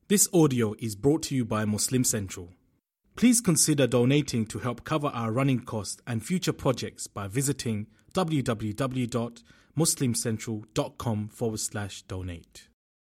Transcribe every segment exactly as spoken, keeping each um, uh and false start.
This audio is brought to you by Muslim Central. Please consider donating to help cover our running costs and future projects by visiting www.muslimcentral.com forward slash donate.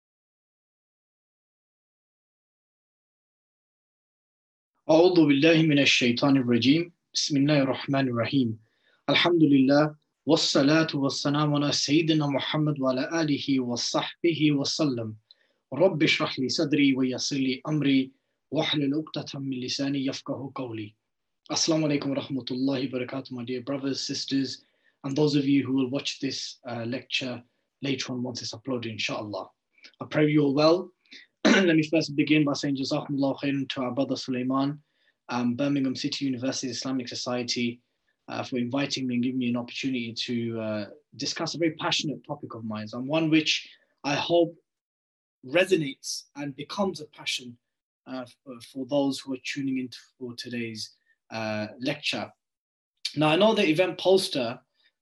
أعوذ بالله من الشيطان الرجيم بسم الله الرحمن الرحيم الحمد لله والصلاة والسلام على سيدنا محمد وعلى آله وصحبه وسلم رب اشرح لي صدري ويسر لي أمري واحلل عقدة من لساني يفقهوا قولي. Assalamu alaikum wa rahmatullahi wa barakatuh, my dear brothers, sisters, and those of you who will watch this uh, lecture later on once it's uploaded, inshallah. I pray you all well. Let me first begin by saying Jazakumullah khairan to our brother Sulaiman, um, Birmingham City University Islamic Society, uh, for inviting me and giving me an opportunity to uh, discuss a very passionate topic of mine, and one which I hope resonates and becomes a passion uh, for, for those who are tuning in for today's uh, lecture. Now, I know the event poster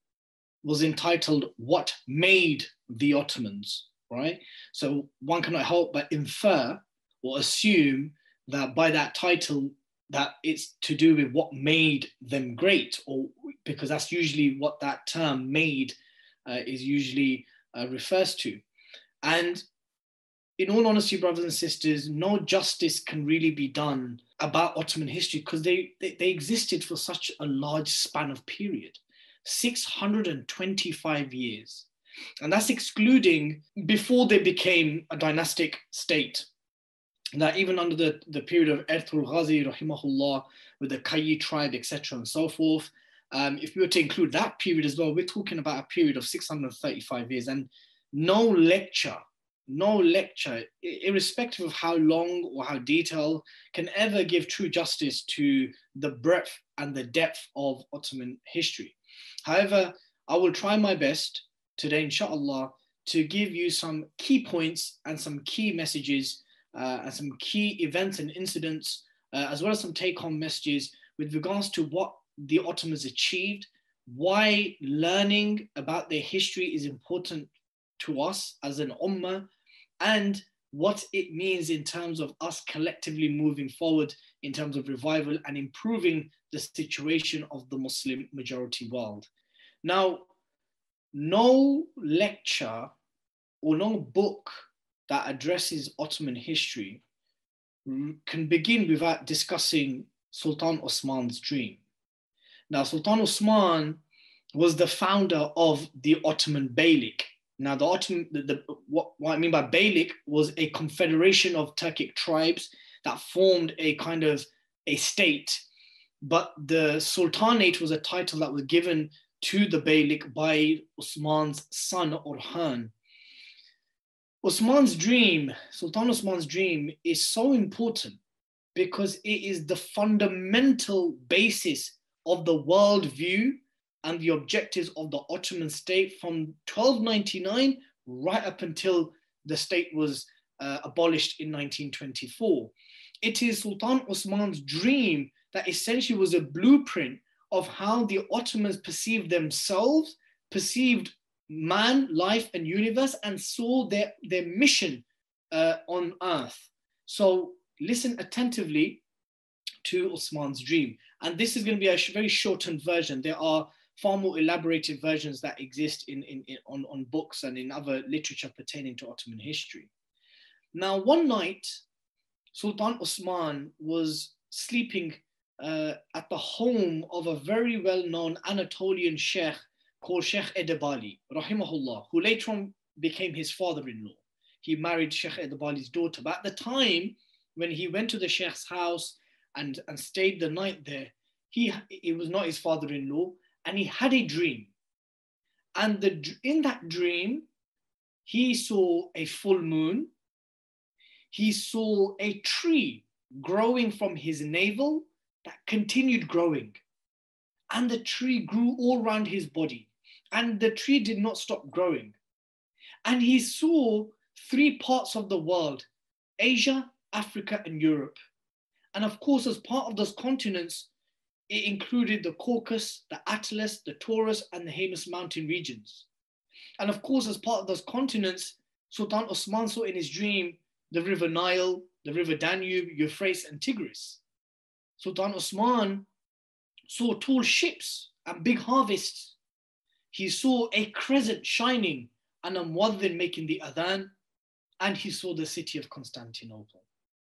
was entitled "What Made the Ottomans?" Right? So one cannot help but infer or assume that by that title that it's to do with what made them great, or because that's usually what that term "made" uh, is usually uh, refers to. And in all honesty, brothers and sisters, no justice can really be done about Ottoman history because they, they, they existed for such a large span of period, six hundred twenty-five years. And that's excluding before they became a dynastic state. Now, even under the, the period of Ertugrul Ghazi, rahimahullah, with the Kayyi tribe, et cetera, and so forth, um, if we were to include that period as well, we're talking about a period of six hundred thirty-five years. And no lecture, no lecture, irrespective of how long or how detailed, can ever give true justice to the breadth and the depth of Ottoman history. However, I will try my best today, inshallah, to give you some key points and some key messages uh, and some key events and incidents, uh, as well as some take-home messages with regards to what the Ottomans achieved, why learning about their history is important to us as an ummah, and what it means in terms of us collectively moving forward in terms of revival and improving the situation of the Muslim majority world. Now, no lecture or no book that addresses Ottoman history can begin without discussing Sultan Osman's dream. Now, Sultan Osman was the founder of the Ottoman Beylik. Now, the Ottoman, the, the, what, what I mean by Beylik was a confederation of Turkic tribes that formed a kind of a state, but the Sultanate was a title that was given to the Beylik by Osman's son Orhan. Osman's dream, Sultan Osman's dream, is so important because it is the fundamental basis of the world view and the objectives of the Ottoman state from twelve ninety-nine right up until the state was uh, abolished in nineteen twenty-four. It is Sultan Osman's dream that essentially was a blueprint of how the Ottomans perceived themselves, perceived man, life, and universe, and saw their, their mission uh, on earth. So listen attentively to Osman's dream. And this is going to be a very shortened version. There are far more elaborated versions that exist in, in, in, on, on books and in other literature pertaining to Ottoman history. Now, one night, Sultan Osman was sleeping Uh, at the home of a very well-known Anatolian sheikh called Sheikh Edebali, rahimahullah, who later on became his father-in-law. He married Sheikh Edebali's daughter. But at the time, when he went to the sheikh's house and, and stayed the night there, he, he was not his father-in-law, and he had a dream. And the, in that dream, he saw a full moon. He saw a tree growing from his navel that continued growing. And the tree grew all around his body. And the tree did not stop growing. And he saw three parts of the world: Asia, Africa, and Europe. And of course, as part of those continents, it included the Caucasus, the Atlas, the Taurus, and the Haemus mountain regions. And of course, as part of those continents, Sultan Osman saw in his dream the River Nile, the River Danube, Euphrates, and Tigris. Sultan Osman saw tall ships and big harvests. He saw a crescent shining and a muadhin making the adhan, and he saw the city of Constantinople.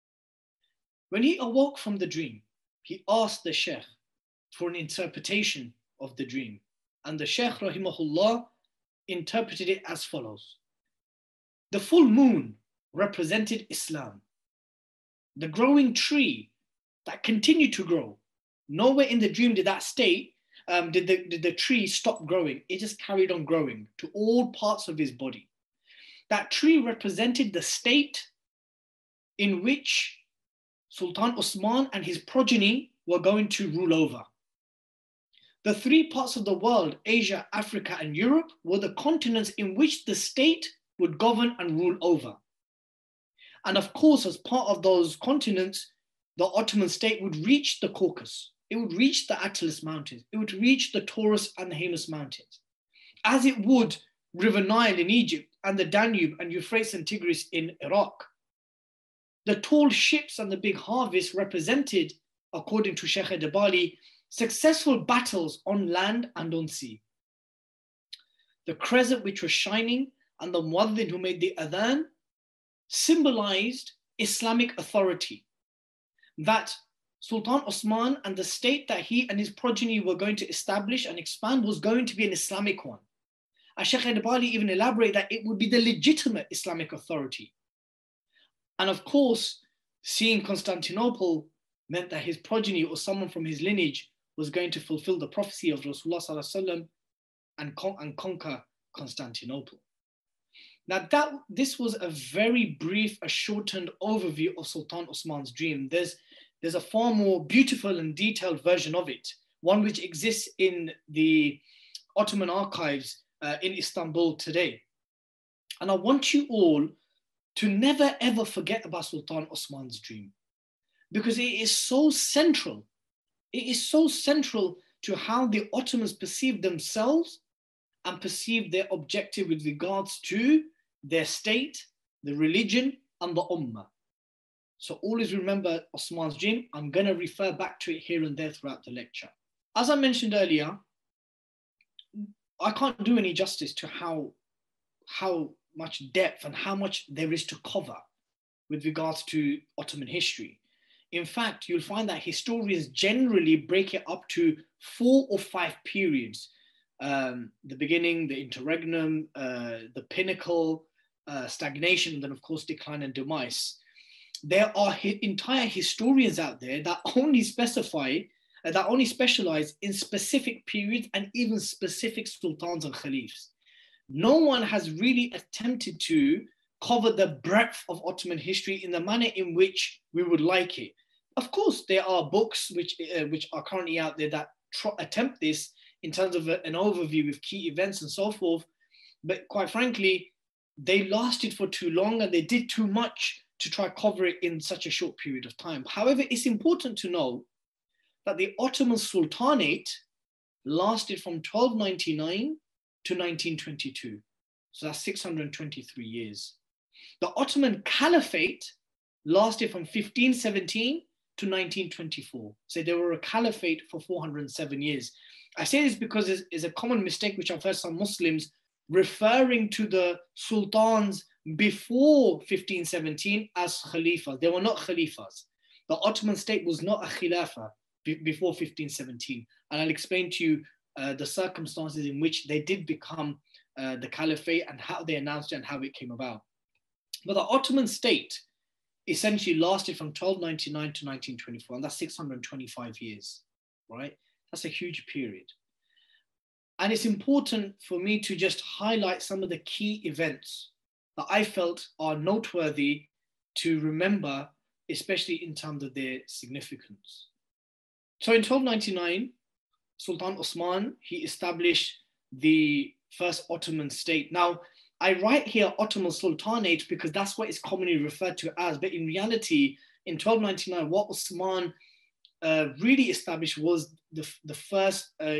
When he awoke from the dream, he asked the Sheikh for an interpretation of the dream. And the Sheikh, rahimahullah, interpreted it as follows. The full moon represented Islam. The growing tree that continued to grow. Nowhere in the dream did that state, um, did, the, did the tree stop growing. It just carried on growing to all parts of his body. That tree represented the state in which Sultan Osman and his progeny were going to rule over. The three parts of the world, Asia, Africa, and Europe, were the continents in which the state would govern and rule over. And of course, as part of those continents, the Ottoman state would reach the Caucasus. It would reach the Atlas Mountains. It would reach the Taurus and the Haemus Mountains. As it would River Nile in Egypt and the Danube and Euphrates and Tigris in Iraq. The tall ships and the big harvest represented, according to Sheikh Edebali, successful battles on land and on sea. The crescent which was shining and the muadhin who made the adhan symbolized Islamic authority. That Sultan Osman and the state that he and his progeny were going to establish and expand was going to be an Islamic one. And Sheikh Edebali even elaborated that it would be the legitimate Islamic authority. And of course, seeing Constantinople meant that his progeny or someone from his lineage was going to fulfill the prophecy of Rasulullah Sallallahu Alaihi Wasallam and, con and conquer Constantinople. Now that this was a very brief, a shortened overview of Sultan Osman's dream. There's, there's a far more beautiful and detailed version of it, one which exists in the Ottoman archives uh, in Istanbul today. And I want you all to never ever forget about Sultan Osman's dream, because it is so central. It is so central to how the Ottomans perceived themselves and perceived their objective with regards to their state, the religion, and the ummah. So always remember Osman's dream. I'm going to refer back to it here and there throughout the lecture. As I mentioned earlier, I can't do any justice to how, how much depth and how much there is to cover with regards to Ottoman history. In fact, you'll find that historians generally break it up to four or five periods. Um, the beginning, the interregnum, uh, the pinnacle, uh, stagnation, and then of course decline and demise. There are hi entire historians out there that only specify, uh, that only specialize in specific periods and even specific sultans and caliphs. No one has really attempted to cover the breadth of Ottoman history in the manner in which we would like it. Of course, there are books which, uh, which are currently out there that attempt this in terms of a, an overview with key events and so forth. But quite frankly, they lasted for too long and they did too much to try to cover it in such a short period of time. However, it's important to know that the Ottoman Sultanate lasted from twelve ninety-nine to nineteen twenty-two. So that's six hundred twenty-three years. The Ottoman Caliphate lasted from fifteen seventeen to nineteen twenty-four. So they were a caliphate for four hundred seven years. I say this because it's, it's a common mistake which I've heard some Muslims referring to the sultans before fifteen seventeen as khalifas. They were not khalifas. The Ottoman state was not a khilafah before fifteen seventeen. And I'll explain to you uh, the circumstances in which they did become uh, the caliphate and how they announced it and how it came about. But the Ottoman state essentially lasted from twelve ninety-nine to nineteen twenty-four, and that's six hundred twenty-five years, right? That's a huge period. And it's important for me to just highlight some of the key events that I felt are noteworthy to remember, especially in terms of their significance. So in twelve ninety-nine, Sultan Osman, he established the first Ottoman state. Now, I write here Ottoman Sultanate because that's what it's commonly referred to as, but in reality, in twelve ninety-nine, what Osman uh, really established was the, the first uh,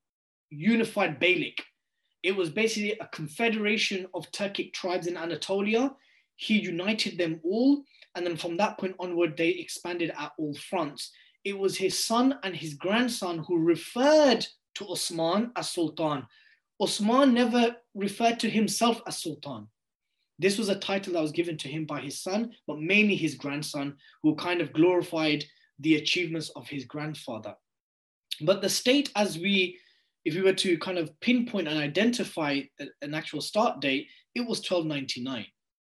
unified Beylik. It was basically a confederation of Turkic tribes in Anatolia. he united them all. And then from that point onward, they expanded at all fronts. It was his son and his grandson who referred to Osman as Sultan. Osman never referred to himself as Sultan. This was a title that was given to him by his son, but mainly his grandson, who kind of glorified the achievements of his grandfather. But the state, as we, if we were to kind of pinpoint and identify an actual start date, it was twelve ninety-nine.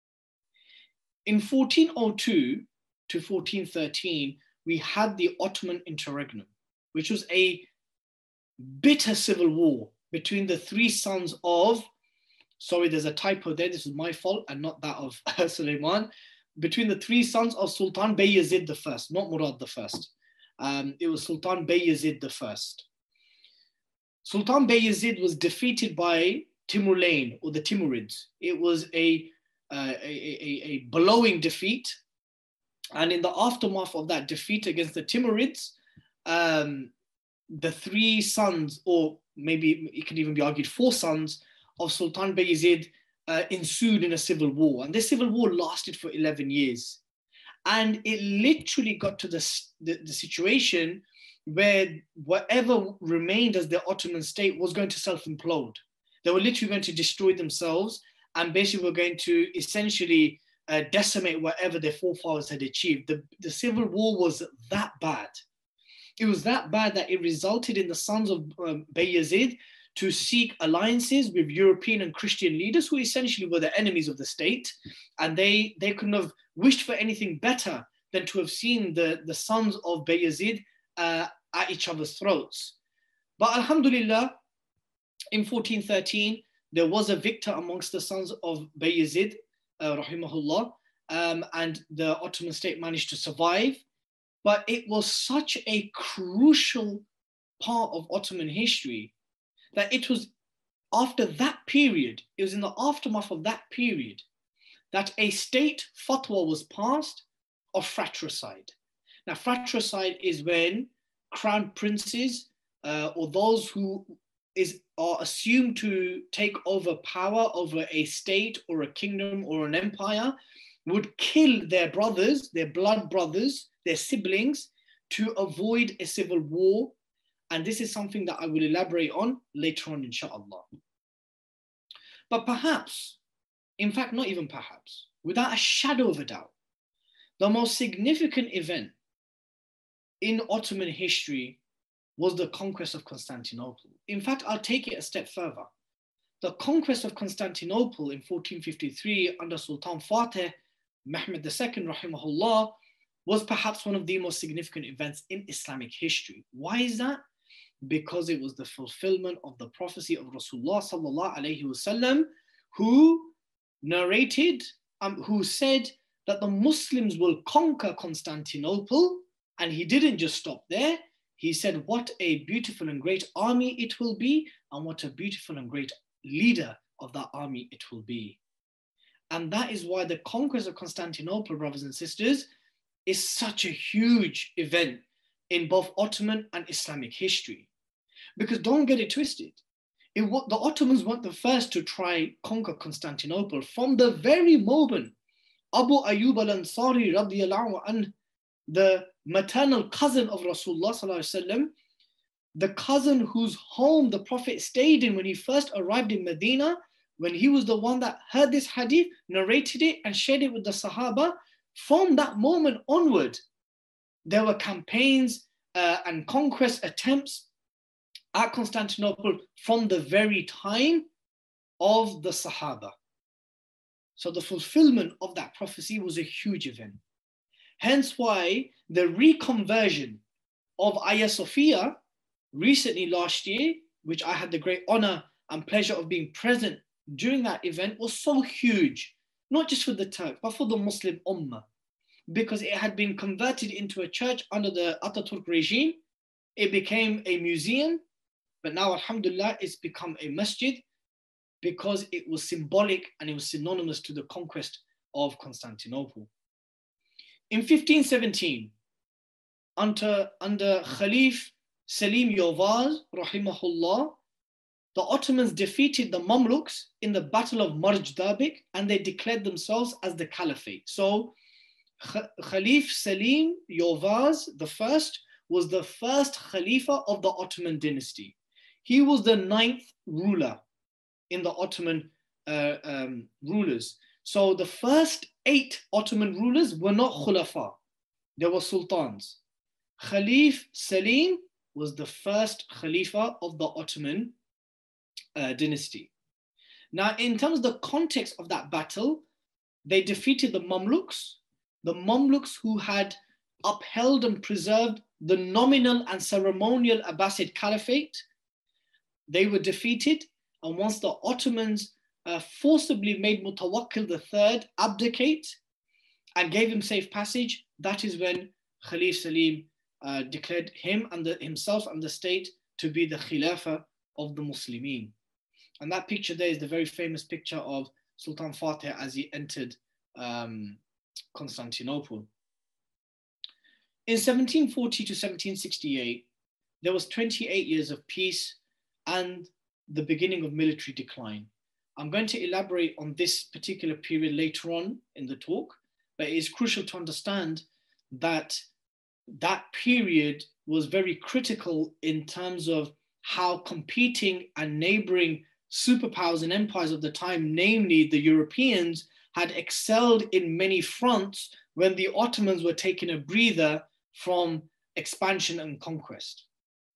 In fourteen oh two to fourteen thirteen, we had the Ottoman interregnum, which was a bitter civil war between the three sons of, sorry, there's a typo there, this is my fault and not that of Suleiman, between the three sons of Sultan Bayezid the First, not Murad the First. Um, it was Sultan Bayezid the First. Sultan Bayezid was defeated by Timurlain, or the Timurids. It was a, uh, a, a, a blowing defeat. And in the aftermath of that defeat against the Timurids, um, the three sons, or maybe it can even be argued four sons of Sultan Bayezid uh, ensued in a civil war. And this civil war lasted for eleven years. And it literally got to the, the, the situation where whatever remained as the Ottoman state was going to self-implode. They were literally going to destroy themselves and basically were going to essentially uh, decimate whatever their forefathers had achieved. The, the civil war was that bad. It was that bad that it resulted in the sons of um, Bayezid to seek alliances with European and Christian leaders who essentially were the enemies of the state. And they, they couldn't have wished for anything better than to have seen the, the sons of Bayezid uh, at each other's throats. But alhamdulillah, in fourteen thirteen, there was a victor amongst the sons of Bayezid, uh, rahimahullah, um, and the Ottoman state managed to survive. But it was such a crucial part of Ottoman history that it was after that period, it was in the aftermath of that period, that a state fatwa was passed of fratricide. Now, fratricide is when crown princes uh, or those who is, are assumed to take over power over a state or a kingdom or an empire would kill their brothers, their blood brothers, their siblings, to avoid a civil war. And this is something that I will elaborate on later on, inshallah. But perhaps, in fact, not even perhaps, without a shadow of a doubt, the most significant event in Ottoman history was the conquest of Constantinople. In fact, I'll take it a step further. The conquest of Constantinople in fourteen fifty-three under Sultan Fateh Mehmed the Second, rahimahullah, was perhaps one of the most significant events in Islamic history. Why is that? Because it was the fulfillment of the prophecy of Rasulullah sallallahu alaihi wasallam, who narrated, um, who said that the Muslims will conquer Constantinople, and he didn't just stop there. He said, what a beautiful and great army it will be, and what a beautiful and great leader of that army it will be. And that is why the conquest of Constantinople, brothers and sisters, is such a huge event in both Ottoman and Islamic history. Because don't get it twisted. It, the Ottomans weren't the first to try conquer Constantinople. From the very moment Abu Ayyub al-Ansari radiyallahu anh, the maternal cousin of Rasulullah sallallahu alaihi wasallam, the cousin whose home the Prophet stayed in when he first arrived in Medina, when he was the one that heard this hadith, narrated it and shared it with the Sahaba, from that moment onward, there were campaigns uh, and conquest attempts at Constantinople from the very time of the Sahaba. So the fulfillment of that prophecy was a huge event. Hence why the reconversion of Hagia Sophia recently last year, which I had the great honor and pleasure of being present during that event, was so huge, not just for the Turk, but for the Muslim Ummah, because it had been converted into a church under the Ataturk regime. It became a museum, but now, alhamdulillah, it's become a masjid because it was symbolic and it was synonymous to the conquest of Constantinople. In fifteen seventeen, under, under Khalif Selim Yovaz, rahimahullah, the Ottomans defeated the Mamluks in the Battle of Marj Dabik, and they declared themselves as the Caliphate. So Khalif Salim Yovaz the first was the first Khalifa of the Ottoman dynasty. He was the ninth ruler in the Ottoman uh, um, rulers. So the first eight Ottoman rulers were not Khulafa, they were sultans. Khalif Salim was the first Khalifa of the Ottoman uh, dynasty. Now, in terms of the context of that battle, they defeated the Mamluks, the Mamluks who had upheld and preserved the nominal and ceremonial Abbasid Caliphate. They were defeated, and once the Ottomans uh, forcibly made Mutawakkil the third abdicate and gave him safe passage, that is when Khalif Salim uh, declared him and the, himself and the state to be the Khilafah of the Muslimin. And that picture there is the very famous picture of Sultan Fateh as he entered um, Constantinople. In seventeen forty to seventeen sixty-eight, there was twenty-eight years of peace and the beginning of military decline. I'm going to elaborate on this particular period later on in the talk, but it is crucial to understand that that period was very critical in terms of how competing and neighboring superpowers and empires of the time, namely the Europeans, had excelled in many fronts when the Ottomans were taking a breather from expansion and conquest.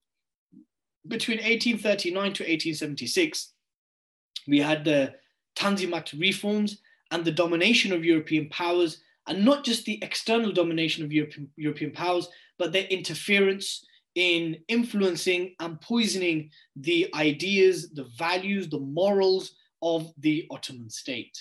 Between eighteen thirty-nine to eighteen seventy-six, we had the Tanzimat reforms and the domination of European powers, and not just the external domination of European, European powers, but their interference in influencing and poisoning the ideas, the values, the morals of the Ottoman state.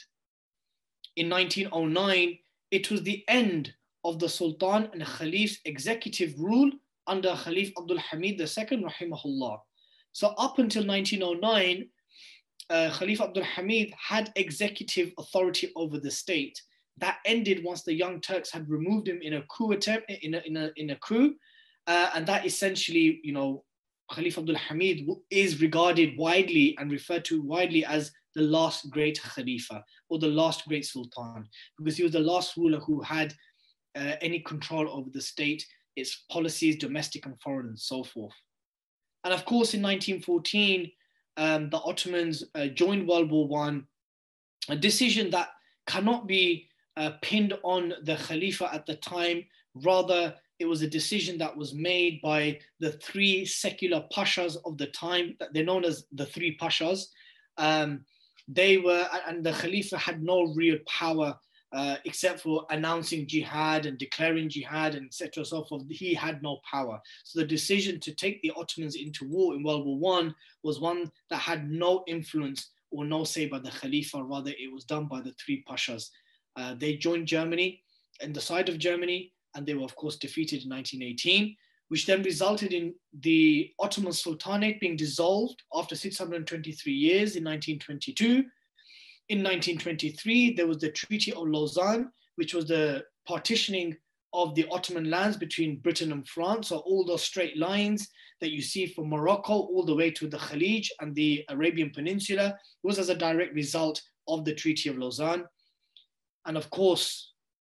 In nineteen oh nine, it was the end of the Sultan and Khalif's executive rule under Khalif Abdul Hamid the second, rahimahullah. So up until nineteen oh nine, uh, Khalif Abdul Hamid had executive authority over the state. That ended once the Young Turks had removed him in a coup attempt, in a, in a, in a coup. Uh, and that essentially, you know, Khalif Abdul Hamid is regarded widely and referred to widely as the last great Khalifa or the last great Sultan, because he was the last ruler who had uh, any control over the state, its policies, domestic and foreign, and so forth. And of course, in nineteen fourteen, um, the Ottomans uh, joined World War One, a decision that cannot be uh, pinned on the Khalifa at the time. Rather, it was a decision that was made by the three secular pashas of the time. They're known as the three pashas. Um, they were, and the Khalifa had no real power uh, except for announcing jihad and declaring jihad and et cetera. So forth. He had no power. So the decision to take the Ottomans into war in World War One was one that had no influence or no say by the Khalifa. Rather, it was done by the three pashas. Uh, they joined Germany and the side of Germany, and they were, of course, defeated in nineteen eighteen, which then resulted in the Ottoman Sultanate being dissolved after six hundred twenty-three years in nineteen twenty-two. In nineteen twenty-three, there was the Treaty of Lausanne, which was the partitioning of the Ottoman lands between Britain and France. So all those straight lines that you see from Morocco all the way to the Khalij and the Arabian Peninsula was as a direct result of the Treaty of Lausanne. And of course,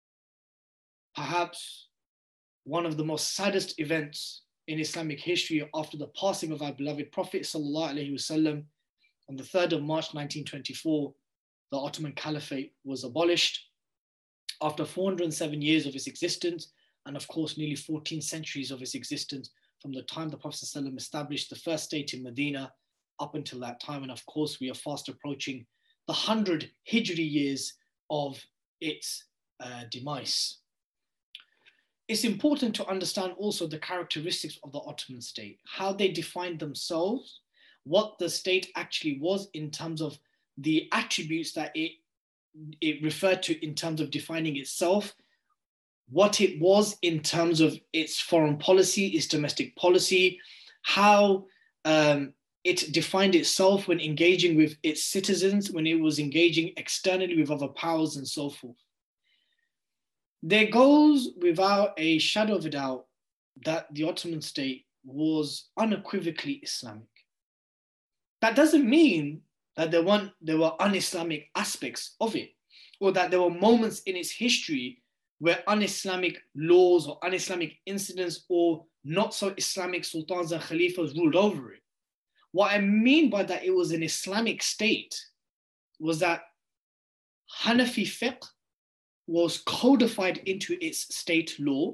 perhaps one of the most saddest events in Islamic history after the passing of our beloved Prophet sallallahu alaihi wasallam, on the third of March nineteen twenty-four, the Ottoman Caliphate was abolished after four hundred seven years of its existence, and of course nearly fourteen centuries of its existence from the time the Prophet ﷺ established the first state in Medina up until that time. And of course we are fast approaching the hundred Hijri years of its uh, demise. It's important to understand also the characteristics of the Ottoman state, how they defined themselves, what the state actually was in terms of the attributes that it, it referred to in terms of defining itself, what it was in terms of its foreign policy, its domestic policy, how um, it defined itself when engaging with its citizens, when it was engaging externally with other powers and so forth. There goes without a shadow of a doubt that the Ottoman state was unequivocally Islamic. That doesn't mean that there weren't there were un-Islamic aspects of it, or that there were moments in its history where un-Islamic laws or un-Islamic incidents or not so Islamic sultans and khalifas ruled over it. What I mean by that it was an Islamic state was that Hanafi fiqh was codified into its state law.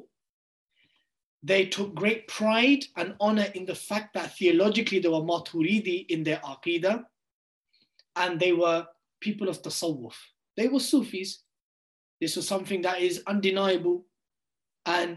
They took great pride and honor in the fact that theologically they were Maturidi in their aqidah, and they were people of tasawwuf. They were Sufis. This was something that is undeniable, and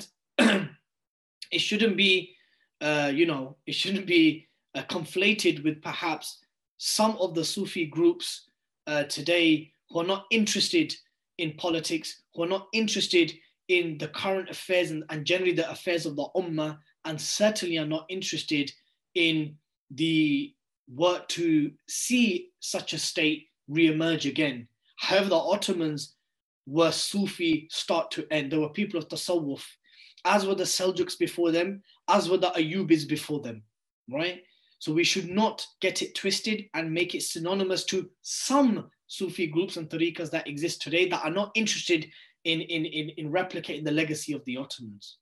it shouldn't be, uh, you know, it shouldn't be uh, conflated with perhaps some of the Sufi groups uh, today who are not interested in politics, who are not interested in the current affairs and, and generally the affairs of the Ummah, and certainly are not interested in the work to see such a state re-emerge again. However, the Ottomans were Sufi start to end. They were people of Tasawwuf, as were the Seljuks before them, as were the Ayyubis before them, right? So we should not get it twisted and make it synonymous to some Sufi groups and tariqas that exist today that are not interested in, in, in, in replicating the legacy of the Ottomans.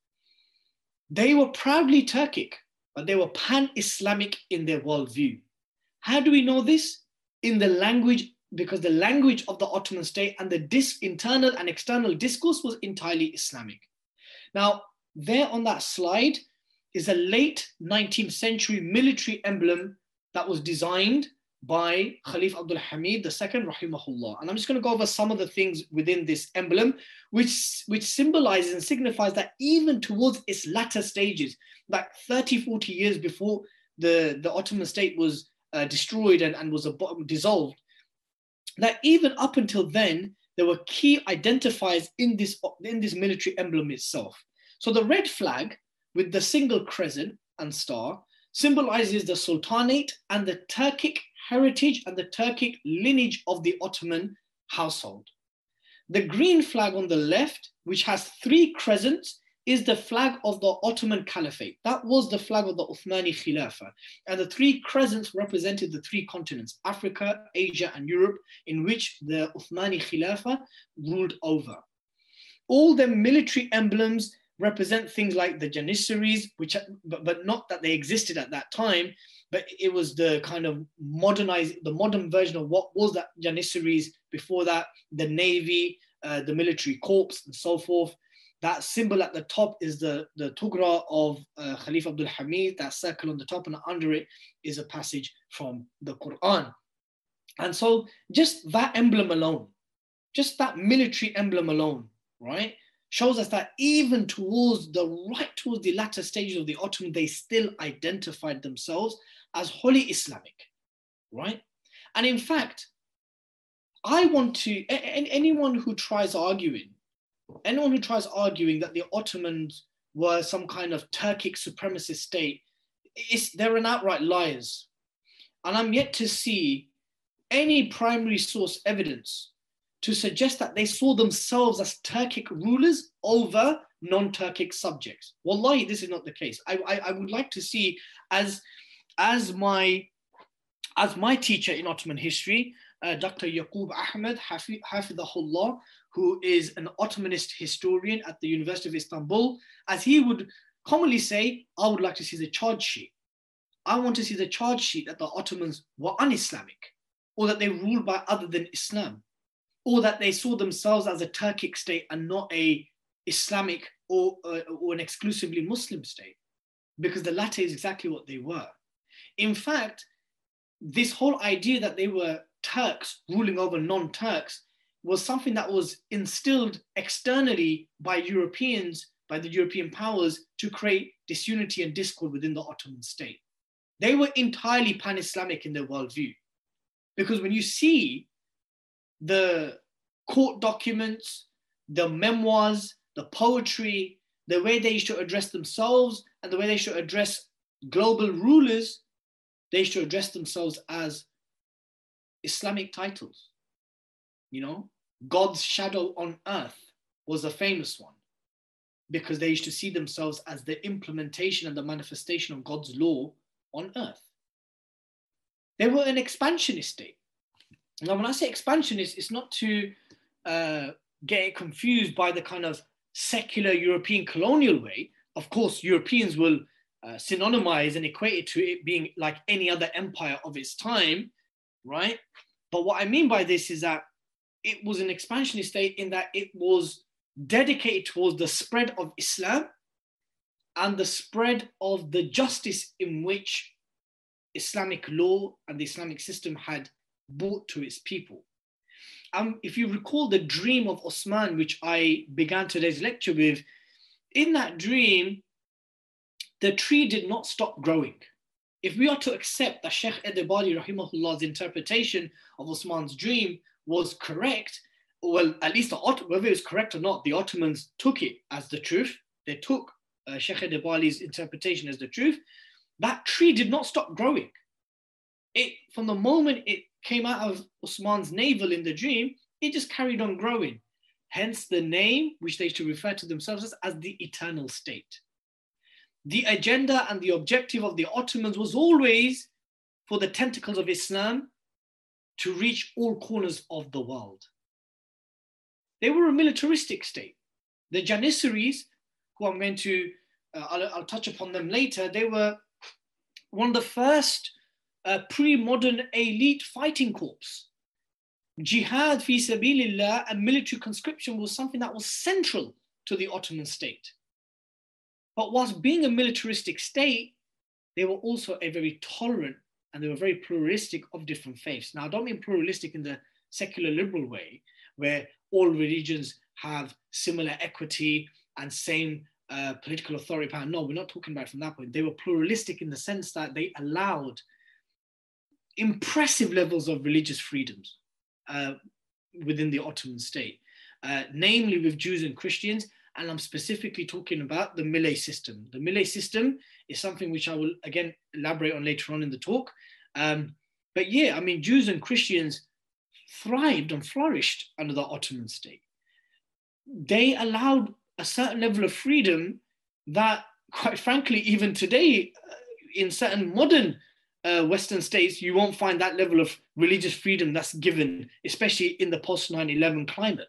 They were proudly Turkic, but they were pan-Islamic in their worldview. How do we know this? In the language, because the language of the Ottoman state and the dis, internal and external discourse was entirely Islamic. Now, there on that slide is a late nineteenth century military emblem that was designed by Khalif Abdul Hamid the second, rahimahullah. And I'm just going to go over some of the things within this emblem, which, which symbolizes and signifies that even towards its latter stages, like thirty, forty years before the, the Ottoman state was uh, destroyed and, and was dissolved, that even up until then, there were key identifiers in this, in this military emblem itself. So the red flag with the single crescent and star symbolizes the Sultanate and the Turkic heritage and the Turkic lineage of the Ottoman household. The green flag on the left, which has three crescents, is the flag of the Ottoman Caliphate. That was the flag of the Uthmani Khilafah. And the three crescents represented the three continents, Africa, Asia, and Europe, in which the Uthmani Khilafah ruled over. All the military emblems represent things like the Janissaries, which, but, but not that they existed at that time, but it was the kind of modernized, the modern version of what was that Janissaries before that, the Navy, uh, the military corps, and so forth. That symbol at the top is the, the Tugra of uh, Khalif Abdul Hamid, that circle on the top, and under it is a passage from the Quran. And so just that emblem alone, just that military emblem alone, right, shows us that even towards the right towards the latter stages of the Ottoman, they still identified themselves as wholly Islamic, right? And in fact, I want to, anyone who tries arguing, anyone who tries arguing that the Ottomans were some kind of Turkic supremacist state, is, they're an outright liars. And I'm yet to see any primary source evidence to suggest that they saw themselves as Turkic rulers over non-Turkic subjects. Wallahi, this is not the case. I, I, I would like to see, as, as, my, as my teacher in Ottoman history, uh, Doctor Yaqub Ahmed, Hafidahullah, who is an Ottomanist historian at the University of Istanbul, as he would commonly say, I would like to see the charge sheet. I want to see the charge sheet that the Ottomans were un-Islamic, or that they ruled by other than Islam, or that they saw themselves as a Turkic state and not a Islamic or, uh, or an exclusively Muslim state, because the latter is exactly what they were. In fact, this whole idea that they were Turks ruling over non-Turks was something that was instilled externally by Europeans, by the European powers, to create disunity and discord within the Ottoman state. They were entirely pan-Islamic in their worldview. Because when you see the court documents, the memoirs, the poetry, the way they used to address themselves and the way they should address global rulers, they should address themselves as Islamic titles. You know, God's shadow on earth was a famous one, because they used to see themselves as the implementation and the manifestation of God's law on earth. They were an expansionist state. Now, when I say expansionist, it's not to uh, get it confused by the kind of secular European colonial way. Of course, Europeans will uh, synonymize and equate it to it being like any other empire of its time, right? But what I mean by this is that it was an expansionist state in that it was dedicated towards the spread of Islam and the spread of the justice in which Islamic law and the Islamic system had brought to its people. Um, if you recall the dream of Osman, which I began today's lecture with, in that dream, the tree did not stop growing. If we are to accept that Sheikh Edebali rahimahullah's interpretation of Osman's dream was correct, well, at least the, whether it was correct or not, the Ottomans took it as the truth. They took uh, Sheikh Edebali's interpretation as the truth. That tree did not stop growing. It, from the moment it came out of Osman's navel in the dream, it just carried on growing. Hence the name, which they should refer to themselves as, as the eternal state. The agenda and the objective of the Ottomans was always for the tentacles of Islam to reach all corners of the world. They were a militaristic state. The Janissaries, who I'm going to, uh, I'll, I'll touch upon them later, they were one of the first uh, pre-modern elite fighting corps. Jihad fi sabilillah and military conscription was something that was central to the Ottoman state. But whilst being a militaristic state, they were also a very tolerant and they were very pluralistic of different faiths. Now, I don't mean pluralistic in the secular liberal way, where all religions have similar equity and same uh, political authority power. No, we're not talking about it from that point. They were pluralistic in the sense that they allowed impressive levels of religious freedoms uh, within the Ottoman state, uh, namely with Jews and Christians. And I'm specifically talking about the Millet system. The Millet system is something which I will, again, elaborate on later on in the talk. Um, but yeah, I mean, Jews and Christians thrived and flourished under the Ottoman state. They allowed a certain level of freedom that, quite frankly, even today, uh, in certain modern uh, Western states, you won't find that level of religious freedom that's given, especially in the post nine eleven climate.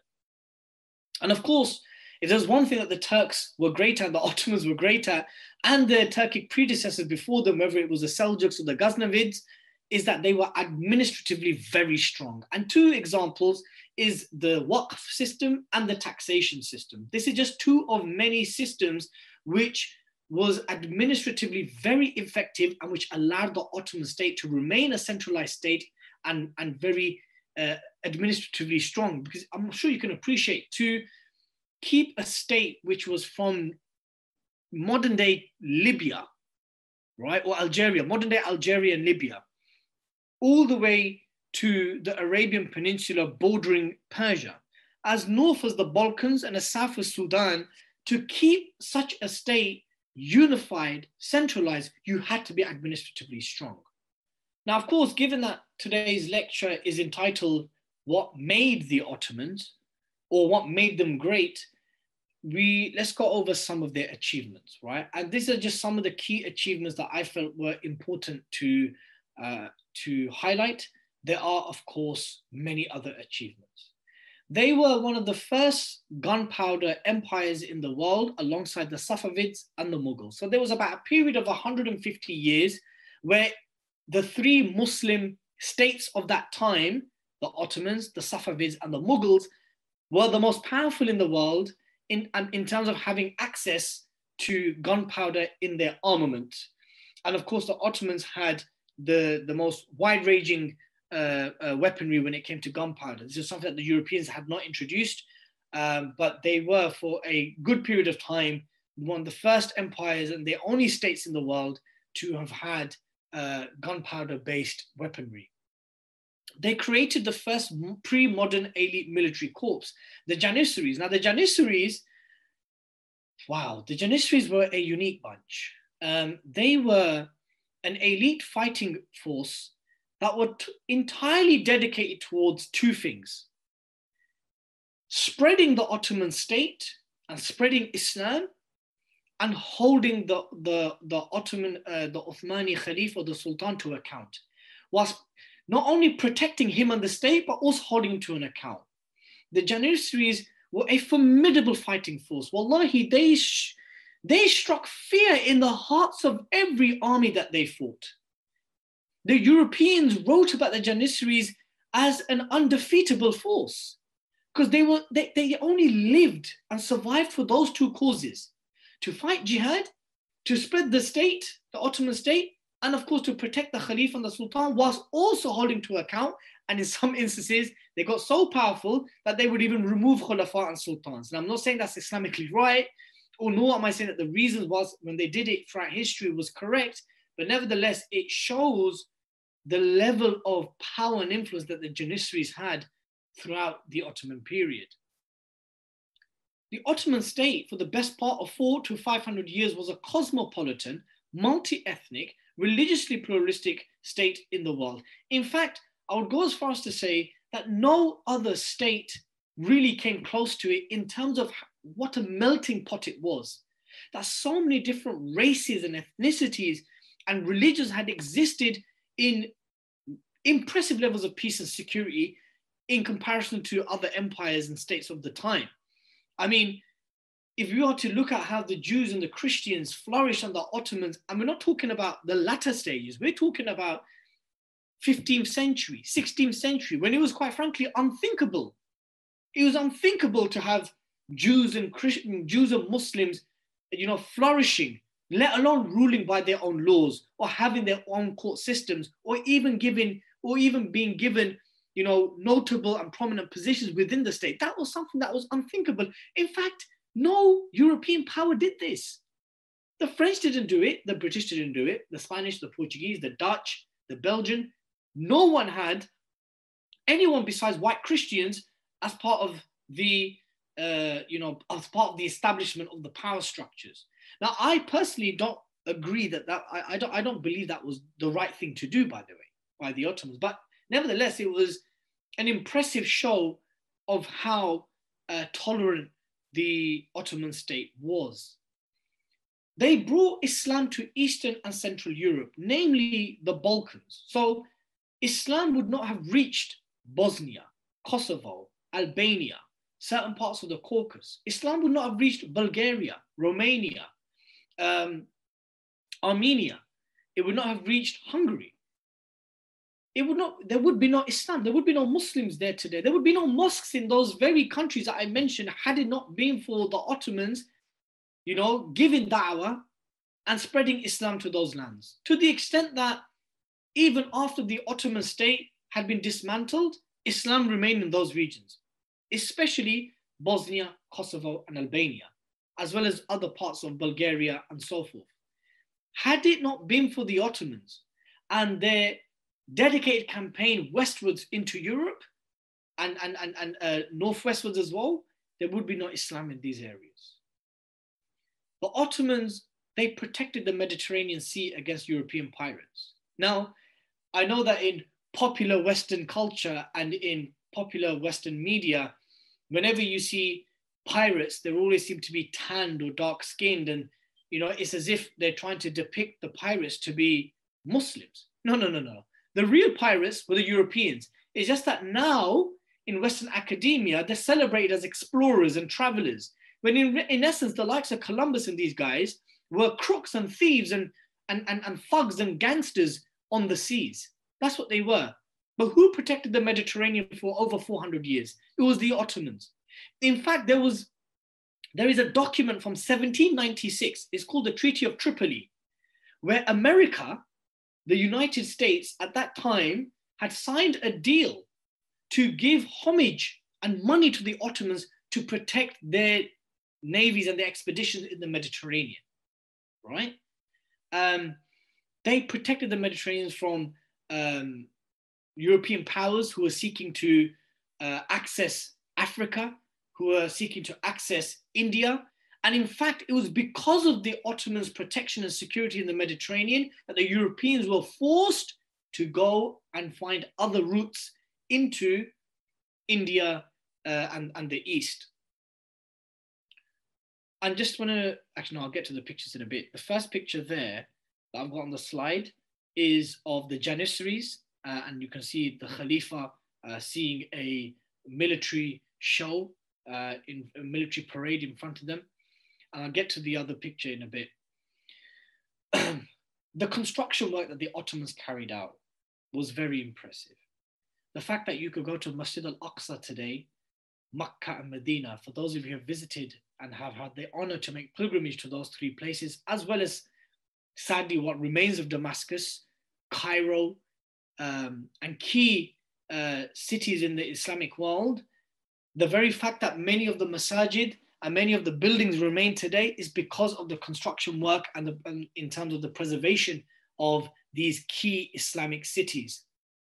And of course, if there's one thing that the Turks were great at, the Ottomans were great at, and their Turkic predecessors before them, whether it was the Seljuks or the Ghaznavids, is that they were administratively very strong. And two examples is the Waqf system and the taxation system. This is just two of many systems which was administratively very effective and which allowed the Ottoman state to remain a centralized state and, and very uh, administratively strong. Because I'm sure you can appreciate, to keep a state which was from modern day Libya, right, or Algeria, modern day Algeria and Libya, all the way to the Arabian Peninsula bordering Persia, as north as the Balkans and as south as Sudan, to keep such a state unified, centralized, you had to be administratively strong. Now, of course, given that today's lecture is entitled What Made the Ottomans, or what made them great, we let's go over some of their achievements, right? And these are just some of the key achievements that I felt were important to, uh, to highlight. There are, of course, many other achievements. They were one of the first gunpowder empires in the world alongside the Safavids and the Mughals. So there was about a period of one hundred fifty years where the three Muslim states of that time, the Ottomans, the Safavids, and the Mughals, were the most powerful in the world in, in terms of having access to gunpowder in their armament. And of course, the Ottomans had the, the most wide-ranging uh, uh, weaponry when it came to gunpowder. This is something that the Europeans had not introduced, um, but they were, for a good period of time, one of the first empires and the only states in the world to have had uh, gunpowder-based weaponry. They created the first pre-modern elite military corps, the Janissaries. Now, the Janissaries, wow, the Janissaries were a unique bunch. Um, they were an elite fighting force that were t- entirely dedicated towards two things: spreading the Ottoman state and spreading Islam, and holding the, the, the Ottoman, uh, the Uthmani Khalif or the Sultan to account. whilst not only protecting him and the state, but also holding him to an account. The Janissaries were a formidable fighting force. Wallahi, they, sh- they struck fear in the hearts of every army that they fought. The Europeans wrote about the Janissaries as an undefeatable force because they were they, they only lived and survived for those two causes: to fight jihad, to spread the state, the Ottoman state, and of course to protect the Khalifa and the Sultan, whilst also holding to account. And in some instances, they got so powerful that they would even remove Khulafa and Sultans. And I'm not saying that's Islamically right, or nor am I saying that the reasons was when they did it throughout history was correct, but nevertheless, it shows the level of power and influence that the Janissaries had throughout the Ottoman period. The Ottoman state, for the best part of four to five hundred years, was a cosmopolitan, multi-ethnic, religiously pluralistic state in the world. In fact, I would go as far as to say that no other state really came close to it in terms of what a melting pot it was. That so many different races and ethnicities and religions had existed in impressive levels of peace and security in comparison to other empires and states of the time. I mean, if you are to look at how the Jews and the Christians flourished under Ottomans, and we're not talking about the latter stages, we're talking about fifteenth century, sixteenth century, when it was quite frankly unthinkable. It was unthinkable to have Jews and Christian, Jews and Muslims, you know, flourishing, let alone ruling by their own laws or having their own court systems, or even giving, or even being given, you know, notable and prominent positions within the state. That was something that was unthinkable. In fact, no European power did this. The French didn't do it, the British didn't do it, the Spanish, the Portuguese, the Dutch, the Belgian. No one had anyone besides white Christians as part of the, uh, you know, as part of the establishment of the power structures. Now, I personally don't agree that that, I, I, don't, I don't believe that was the right thing to do, by the way, by the Ottomans. But nevertheless, it was an impressive show of how uh, tolerant the Ottoman state was. They brought Islam to Eastern and Central Europe, namely the Balkans. So Islam would not have reached Bosnia, Kosovo, Albania, certain parts of the Caucasus. Islam would not have reached Bulgaria, Romania, um, Armenia. It would not have reached Hungary. It would not, there would be no Islam. There would be no Muslims there today. There would be no mosques in those very countries that I mentioned had it not been for the Ottomans, you know, giving da'wah and spreading Islam to those lands. To the extent that even after the Ottoman state had been dismantled, Islam remained in those regions, especially Bosnia, Kosovo, and Albania, as well as other parts of Bulgaria and so forth. Had it not been for the Ottomans and their dedicated campaign westwards into Europe and, and, and, and uh, northwestwards as well, there would be no Islam in these areas. The Ottomans, they protected the Mediterranean Sea against European pirates. Now, I know that in popular Western culture and in popular Western media, whenever you see pirates, they always seem to be tanned or dark-skinned, and you know, it's as if they're trying to depict the pirates to be Muslims. No, no, no, no. The real pirates were the Europeans. It's just that now in Western academia, they're celebrated as explorers and travelers, when in, in essence, the likes of Columbus and these guys were crooks and thieves and, and, and, and thugs and gangsters on the seas. That's what they were. But who protected the Mediterranean for over four hundred years? It was the Ottomans. In fact, there was there is a document from seventeen ninety-six. It's called the Treaty of Tripoli, where America, the United States at that time, had signed a deal to give homage and money to the Ottomans to protect their navies and their expeditions in the Mediterranean, right? Um, they protected the Mediterranean from um, European powers who were seeking to uh, access Africa, who were seeking to access India. And in fact, it was because of the Ottomans' protection and security in the Mediterranean that the Europeans were forced to go and find other routes into India uh, and, and the East. I just want to, actually, no, I'll get to the pictures in a bit. The first picture there that I've got on the slide is of the Janissaries. uh, and you can see the Khalifa uh, seeing a military show, uh, in a military parade in front of them. And I'll get to the other picture in a bit. The construction work that the Ottomans carried out was very impressive. The fact that you could go to Masjid al-Aqsa today, Makkah and Medina, for those of you who have visited and have had the honor to make pilgrimage to those three places, as well as sadly what remains of Damascus, Cairo, um, and key uh, cities in the Islamic world, the very fact that many of the masajid and many of the buildings remain today is because of the construction work and, the, and in terms of the preservation of these key Islamic cities.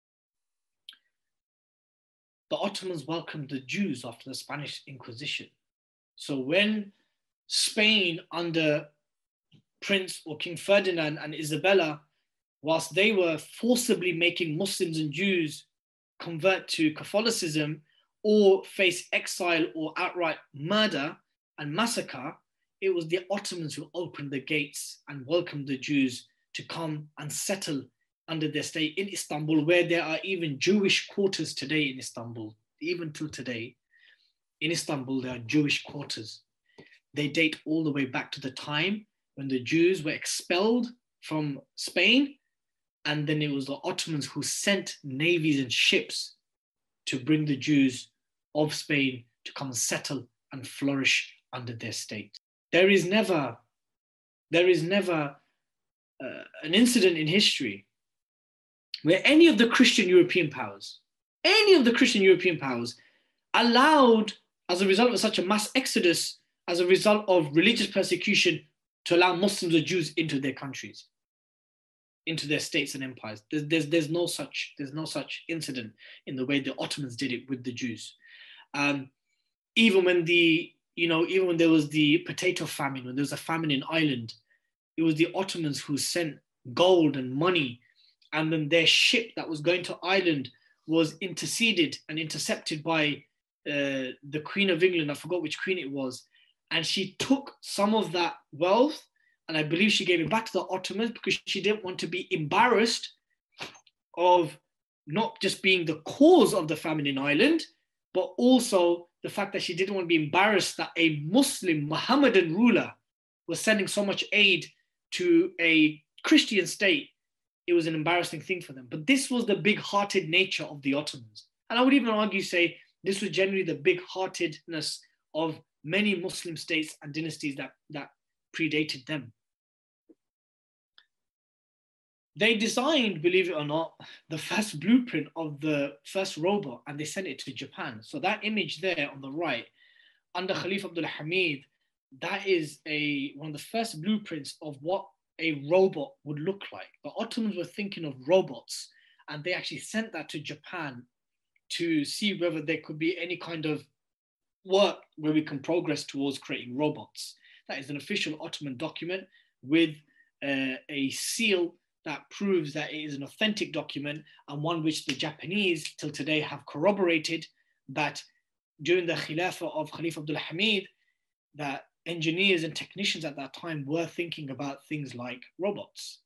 The Ottomans welcomed the Jews after the Spanish Inquisition. So when Spain under Prince or King Ferdinand and Isabella, whilst they were forcibly making Muslims and Jews convert to Catholicism or face exile or outright murder and massacre, it was the Ottomans who opened the gates and welcomed the Jews to come and settle under their state in Istanbul, where there are even Jewish quarters today in Istanbul. Even till today, in Istanbul, there are Jewish quarters. They date all the way back to the time when the Jews were expelled from Spain, and then it was the Ottomans who sent navies and ships to bring the Jews of Spain to come and settle and flourish under their state. There is never, there is never uh, an incident in history where any of the Christian European powers, any of the Christian European powers allowed, as a result of such a mass exodus, as a result of religious persecution, to allow Muslims or Jews into their countries, into their states and empires. There's, there's, there's, no such, there's no such incident in the way the Ottomans did it with the Jews. Um, even when the, you know, even when there was the potato famine, when there was a famine in Ireland, it was the Ottomans who sent gold and money, and then their ship that was going to Ireland was interceded and intercepted by uh, the Queen of England. I forgot which queen it was. And she took some of that wealth, and I believe she gave it back to the Ottomans because she didn't want to be embarrassed of not just being the cause of the famine in Ireland, but also the fact that she didn't want to be embarrassed that a Muslim Mohammedan ruler was sending so much aid to a Christian state. It was an embarrassing thing for them. But this was the big-hearted nature of the Ottomans. And I would even argue, say, this was generally the big-heartedness of many Muslim states and dynasties that, that predated them. They designed, believe it or not, the first blueprint of the first robot, and they sent it to Japan. So that image there on the right, under Khalifa Abdul Hamid, that is a, one of the first blueprints of what a robot would look like. The Ottomans were thinking of robots, and they actually sent that to Japan to see whether there could be any kind of work where we can progress towards creating robots. That is an official Ottoman document with uh, a seal that proves that it is an authentic document, and one which the Japanese till today have corroborated that during the Khilafah of Khalifa Abdul Hamid, that engineers and technicians at that time were thinking about things like robots.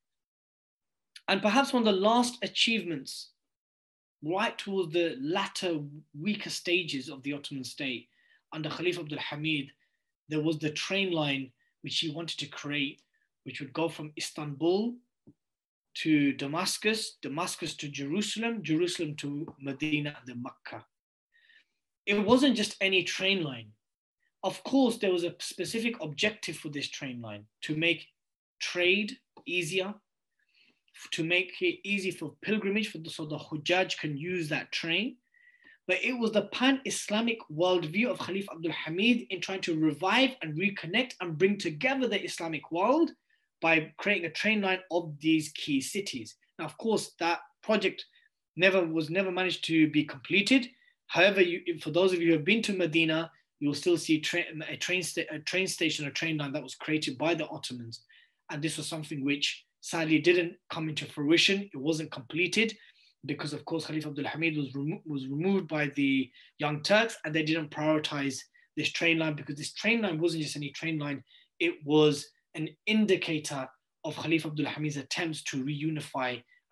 And perhaps one of the last achievements, right towards the latter, weaker stages of the Ottoman state, under Khalifa Abdul Hamid, there was the train line which he wanted to create, which would go from Istanbul to Damascus, Damascus to Jerusalem, Jerusalem to Medina and then Makkah. It wasn't just any train line. Of course, there was a specific objective for this train line, to make trade easier, to make it easy for pilgrimage, for the, so the Hujjaj can use that train. But it was the pan-Islamic worldview of Khalifa Abdul Hamid in trying to revive and reconnect and bring together the Islamic world by creating a train line of these key cities. Now, of course, that project never was never managed to be completed. However, you, for those of you who have been to Medina, you will still see tra a, train a train station, a train line that was created by the Ottomans. And this was something which sadly didn't come into fruition. It wasn't completed because, of course, Khalifa Abdul Hamid was, remo was removed by the Young Turks, and they didn't prioritize this train line, because this train line wasn't just any train line. It was an indicator of Khalifa Abdul Hamid's attempts to reunify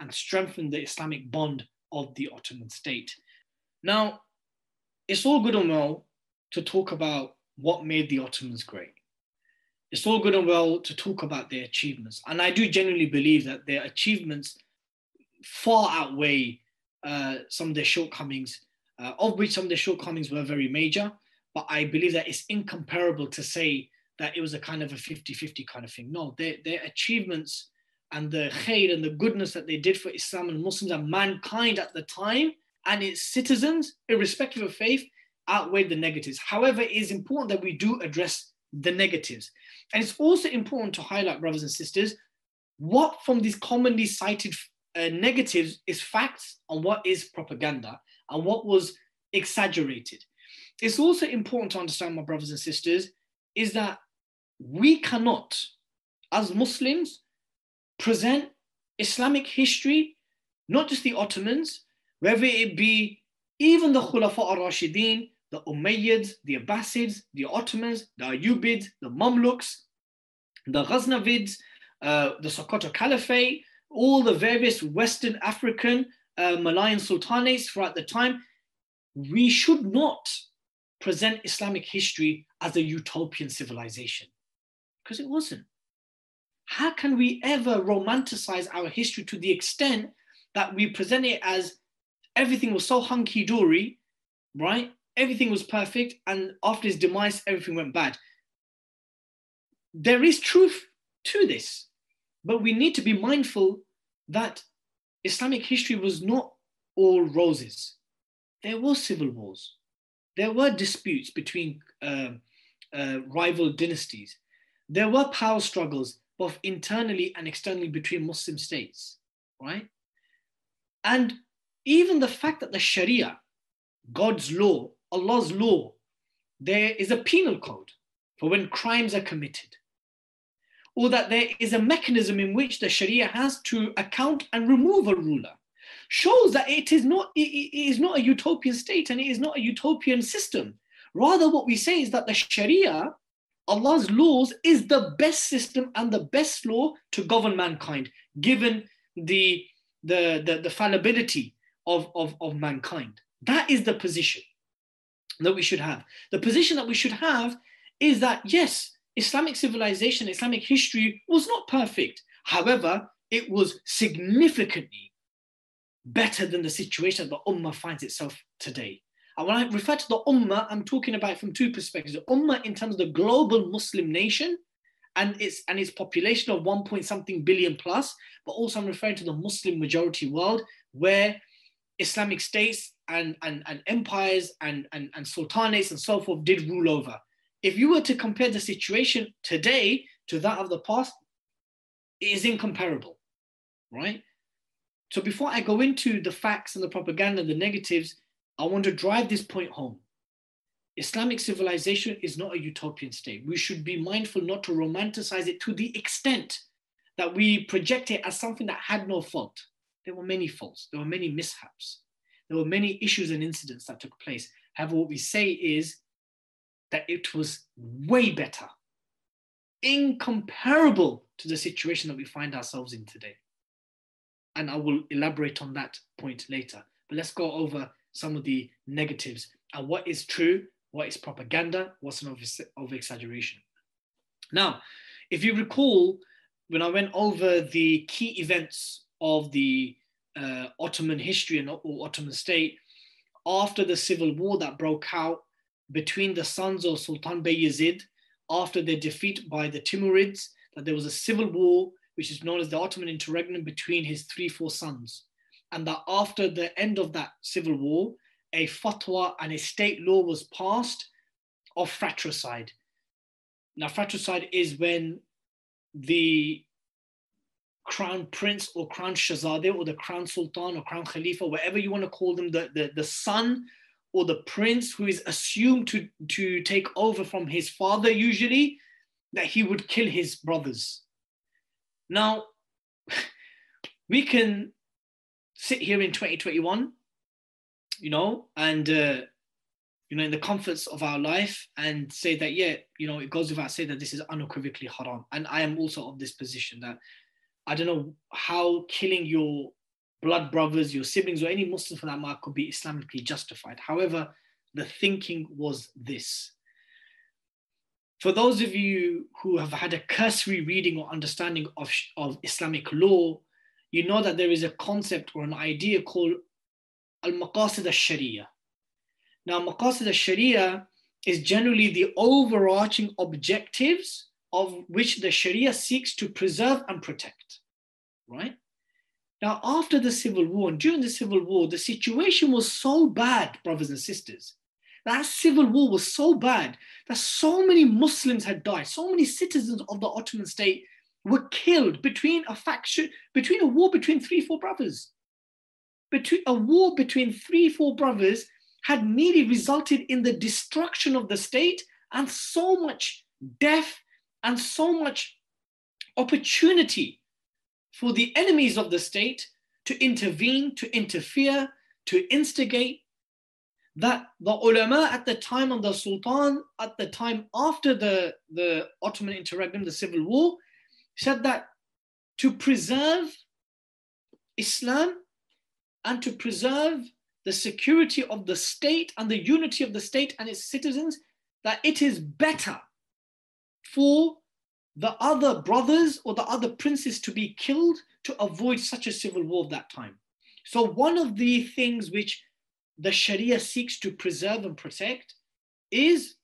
and strengthen the Islamic bond of the Ottoman state. Now, it's all good and well to talk about what made the Ottomans great. It's all good and well to talk about their achievements. And I do genuinely believe that their achievements far outweigh uh, some of their shortcomings, uh, of which some of their shortcomings were very major. But I believe that it's incomparable to say that it was a kind of a fifty-fifty kind of thing. No, their, their achievements and the khair and the goodness that they did for Islam and Muslims and mankind at the time and its citizens, irrespective of faith, outweighed the negatives. However, it is important that we do address the negatives. And it's also important to highlight, brothers and sisters, what from these commonly cited uh, negatives is facts and what is propaganda and what was exaggerated. It's also important to understand, my brothers and sisters, is that we cannot, as Muslims, present Islamic history, not just the Ottomans, whether it be even the Khulafa al-Rashidin, the Umayyads, the Abbasids, the Ottomans, the Ayyubids, the Mamluks, the Ghaznavids, uh, the Sokoto Caliphate, all the various Western African uh, Malayan sultanates throughout the time. We should not present Islamic history as a utopian civilization, because it wasn't. How can we ever romanticize our history to the extent that we present it as everything was so hunky-dory, right? Everything was perfect, and after his demise, everything went bad. There is truth to this, but we need to be mindful that Islamic history was not all roses. There were civil wars. There were disputes between uh, uh, rival dynasties. There were power struggles, both internally and externally between Muslim states, right? And even the fact that the Sharia, God's law, Allah's law, there is a penal code for when crimes are committed, or that there is a mechanism in which the Sharia has to account and remove a ruler, shows that it is not, it is not a utopian state and it is not a utopian system. Rather, what we say is that the Sharia, Allah's laws, is the best system and the best law to govern mankind, given the, the, the, the fallibility of, of, of mankind. That is the position that we should have. The position that we should have is that, yes, Islamic civilization, Islamic history was not perfect. However, it was significantly better than the situation that the Ummah finds itself today. And when I refer to the Ummah, I'm talking about it from two perspectives. The Ummah in terms of the global Muslim nation and its, and its population of one point something billion plus, but also I'm referring to the Muslim majority world where Islamic states and, and, and empires and, and, and sultanates and so forth did rule over. If you were to compare the situation today to that of the past, it is incomparable, right? So before I go into the facts and the propaganda and the negatives, I want to drive this point home. Islamic civilization is not a utopian state. We should be mindful not to romanticize it to the extent that we project it as something that had no fault. There were many faults. There were many mishaps. There were many issues and incidents that took place. However, what we say is that it was way better, incomparable to the situation that we find ourselves in today. And I will elaborate on that point later. But let's go over some of the negatives and what is true, what is propaganda, what's an of exaggeration. Now, if you recall, when I went over the key events of the uh, Ottoman history and Ottoman state, after the civil war that broke out between the sons of Sultan Bayezid, after their defeat by the Timurids, that there was a civil war, which is known as the Ottoman interregnum, between his three, four sons. And that after the end of that civil war, a fatwa and a state law was passed of fratricide. Now, fratricide is when the crown prince or crown shahzadeh or the crown sultan or crown khalifa, whatever you want to call them, the, the, the son or the prince who is assumed to, to take over from his father usually, that he would kill his brothers. Now, we can sit here in twenty twenty-one, you know, and, uh, you know, in the comforts of our life and say that, yeah, you know, it goes without saying that this is unequivocally haram. And I am also of this position that I don't know how killing your blood brothers, your siblings, or any Muslim for that matter could be Islamically justified. However, the thinking was this. For those of you who have had a cursory reading or understanding of, of Islamic law, you know that there is a concept or an idea called al-maqasid al-sharia. Now, maqasid al-sharia is generally the overarching objectives of which the Sharia seeks to preserve and protect, right? Now, after the Civil War and during the Civil War, the situation was so bad, brothers and sisters. That Civil War was so bad that so many Muslims had died. So many citizens of the Ottoman state were killed between a faction, between a war between three, four brothers. Between a war between three, four brothers had nearly resulted in the destruction of the state and so much death and so much opportunity for the enemies of the state to intervene, to interfere, to instigate, that the ulama at the time of the Sultan, at the time after the, the Ottoman interregnum, the Civil War, said that to preserve Islam and to preserve the security of the state and the unity of the state and its citizens, that it is better for the other brothers or the other princes to be killed to avoid such a civil war of that time. So one of the things which the Sharia seeks to preserve and protect is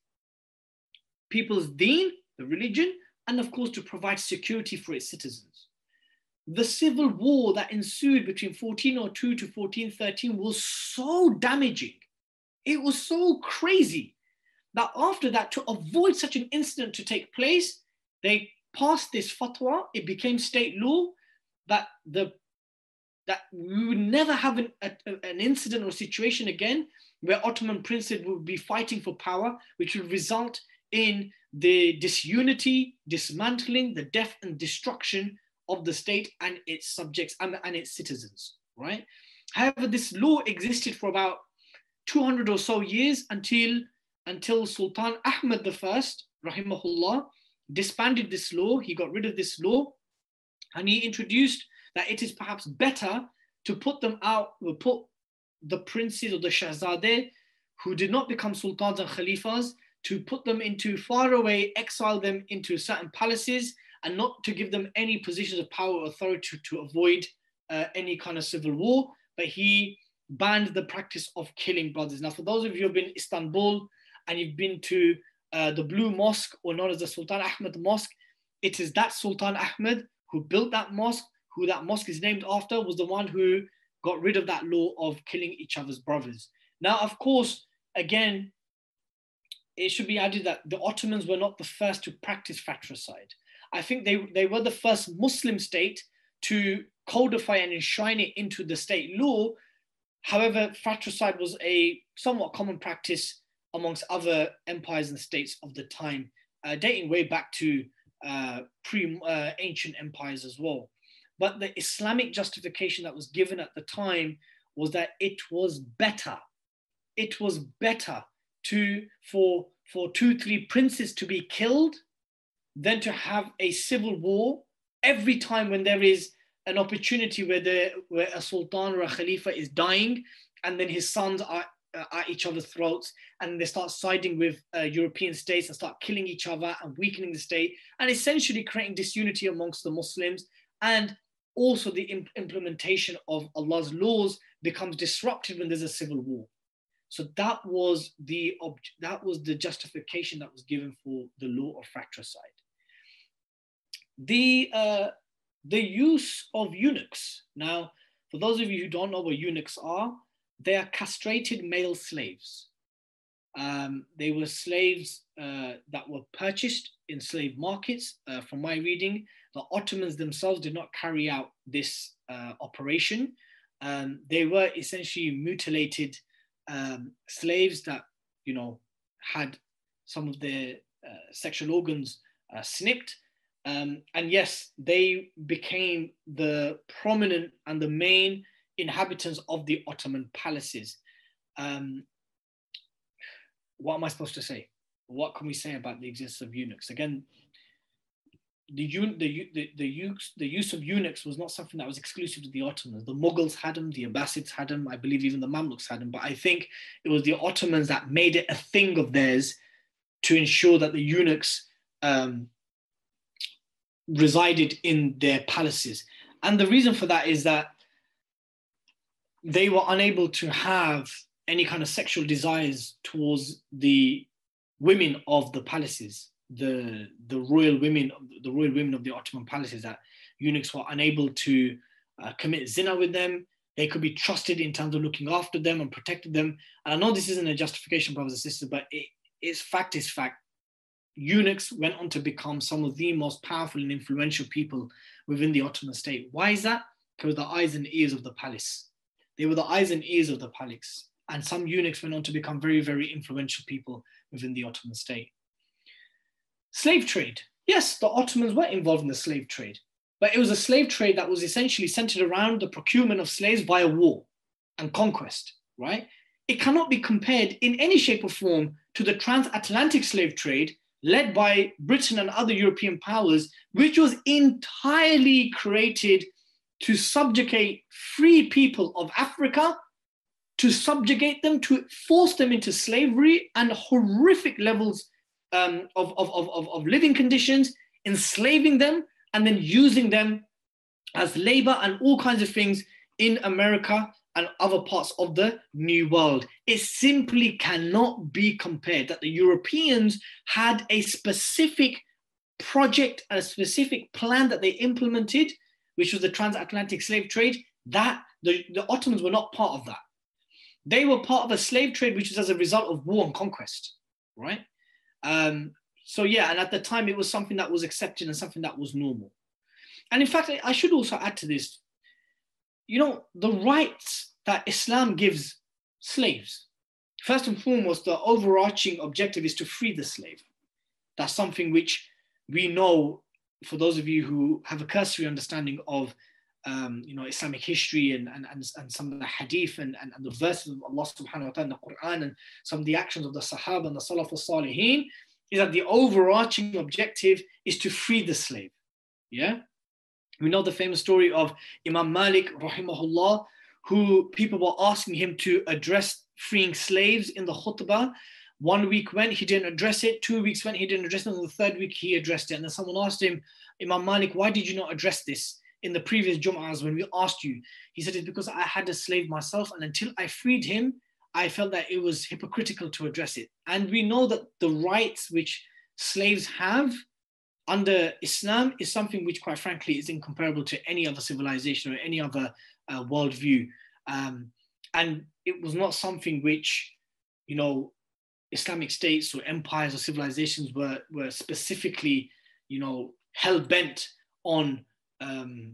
people's deen, the religion, and of course to provide security for its citizens. The civil war that ensued between fourteen oh two to fourteen thirteen was so damaging. It was so crazy that after that, to avoid such an incident to take place, they passed this fatwa. It became state law that the that we would never have an, a, an incident or situation again where Ottoman princes would be fighting for power, which would result in the disunity, dismantling, the death and destruction of the state and its subjects and, and its citizens, right? However, this law existed for about two hundred or so years until, until Sultan Ahmed the First, rahimahullah, disbanded this law. He got rid of this law and he introduced that it is perhaps better to put them out, or put the princes or the Shahzadeh who did not become sultans and khalifas, to put them into far away, exile them into certain palaces and not to give them any positions of power or authority to, to avoid uh, any kind of civil war. But he banned the practice of killing brothers. Now, for those of you who have been in Istanbul and you've been to uh, the Blue Mosque, or known as the Sultan Ahmed Mosque, it is that Sultan Ahmed who built that mosque, who that mosque is named after, was the one who got rid of that law of killing each other's brothers. Now, of course, again, it should be added that the Ottomans were not the first to practice fratricide. I think they, they were the first Muslim state to codify and enshrine it into the state law. However, fratricide was a somewhat common practice amongst other empires and states of the time, uh, dating way back to uh, pre-ancient uh, empires as well. But the Islamic justification that was given at the time was that it was better. It was better to, for, for two, three princes to be killed than to have a civil war every time when there is an opportunity where, the, where a sultan or a khalifa is dying and then his sons are uh, at each other's throats and they start siding with uh, European states and start killing each other and weakening the state and essentially creating disunity amongst the Muslims. And also the imp- implementation of Allah's laws becomes disrupted when there's a civil war. So that was the ob- that was the justification that was given for the law of fratricide. The uh, the use of eunuchs. Now, for those of you who don't know what eunuchs are, they are castrated male slaves. Um, they were slaves uh, that were purchased in slave markets. Uh, from my reading, the Ottomans themselves did not carry out this uh, operation. Um, they were essentially mutilated um, slaves that, you know, had some of their uh, sexual organs uh, snipped. Um, and yes, they became the prominent and the main inhabitants of the Ottoman palaces. Um, what am I supposed to say? What can we say about the existence of eunuchs? Again, the, the, the, the, use, the use of eunuchs was not something that was exclusive to the Ottomans. The Mughals had them, the Abbasids had them, I believe even the Mamluks had them, but I think it was the Ottomans that made it a thing of theirs to ensure that the eunuchs um, resided in their palaces. And the reason for that is that they were unable to have any kind of sexual desires towards the women of the palaces, the, the royal women, the royal women of the Ottoman palaces, that eunuchs were unable to uh, commit zina with them. They could be trusted in terms of looking after them and protecting them. And I know this isn't a justification, brothers and sisters, but it, it's fact is fact. Eunuchs went on to become some of the most powerful and influential people within the Ottoman state. Why is that? Because the eyes and ears of the palace. They were the eyes and ears of the palace. And some eunuchs went on to become very, very influential people within the Ottoman state. Slave trade. Yes, the Ottomans were involved in the slave trade, but it was a slave trade that was essentially centered around the procurement of slaves via war and conquest, right? It cannot be compared in any shape or form to the transatlantic slave trade led by Britain and other European powers, which was entirely created to subjugate free people of Africa, to subjugate them, to force them into slavery and horrific levels um, of, of, of, of living conditions, enslaving them, and then using them as labor and all kinds of things in America and other parts of the New World. It simply cannot be compared that the Europeans had a specific project, a specific plan that they implemented, which was the transatlantic slave trade, that the, the Ottomans were not part of that. They were part of a slave trade, which was as a result of war and conquest, right? Um, so yeah, and at the time it was something that was accepted and something that was normal. And in fact, I should also add to this, you know, the rights that Islam gives slaves. First and foremost, the overarching objective is to free the slave. That's something which we know, for those of you who have a cursory understanding of um, you know, Islamic history and, and, and, and some of the hadith and, and, and the verses of Allah subhanahu wa ta'ala in the Quran and some of the actions of the Sahaba and the Salaf al-Salihin, is that the overarching objective is to free the slave. Yeah? We know the famous story of Imam Malik, rahimahullah, who people were asking him to address freeing slaves in the khutbah. One week went, he didn't address it. Two weeks went, he didn't address it. And the third week, he addressed it. And then someone asked him, Imam Malik, why did you not address this in the previous Jum'ahs when we asked you? He said, it's because I had a slave myself. And until I freed him, I felt that it was hypocritical to address it. And we know that the rights which slaves have under Islam is something which, quite frankly, is incomparable to any other civilization or any other uh, worldview. Um, and it was not something which, you know, Islamic states or empires or civilizations were, were specifically, you know, hell-bent on um,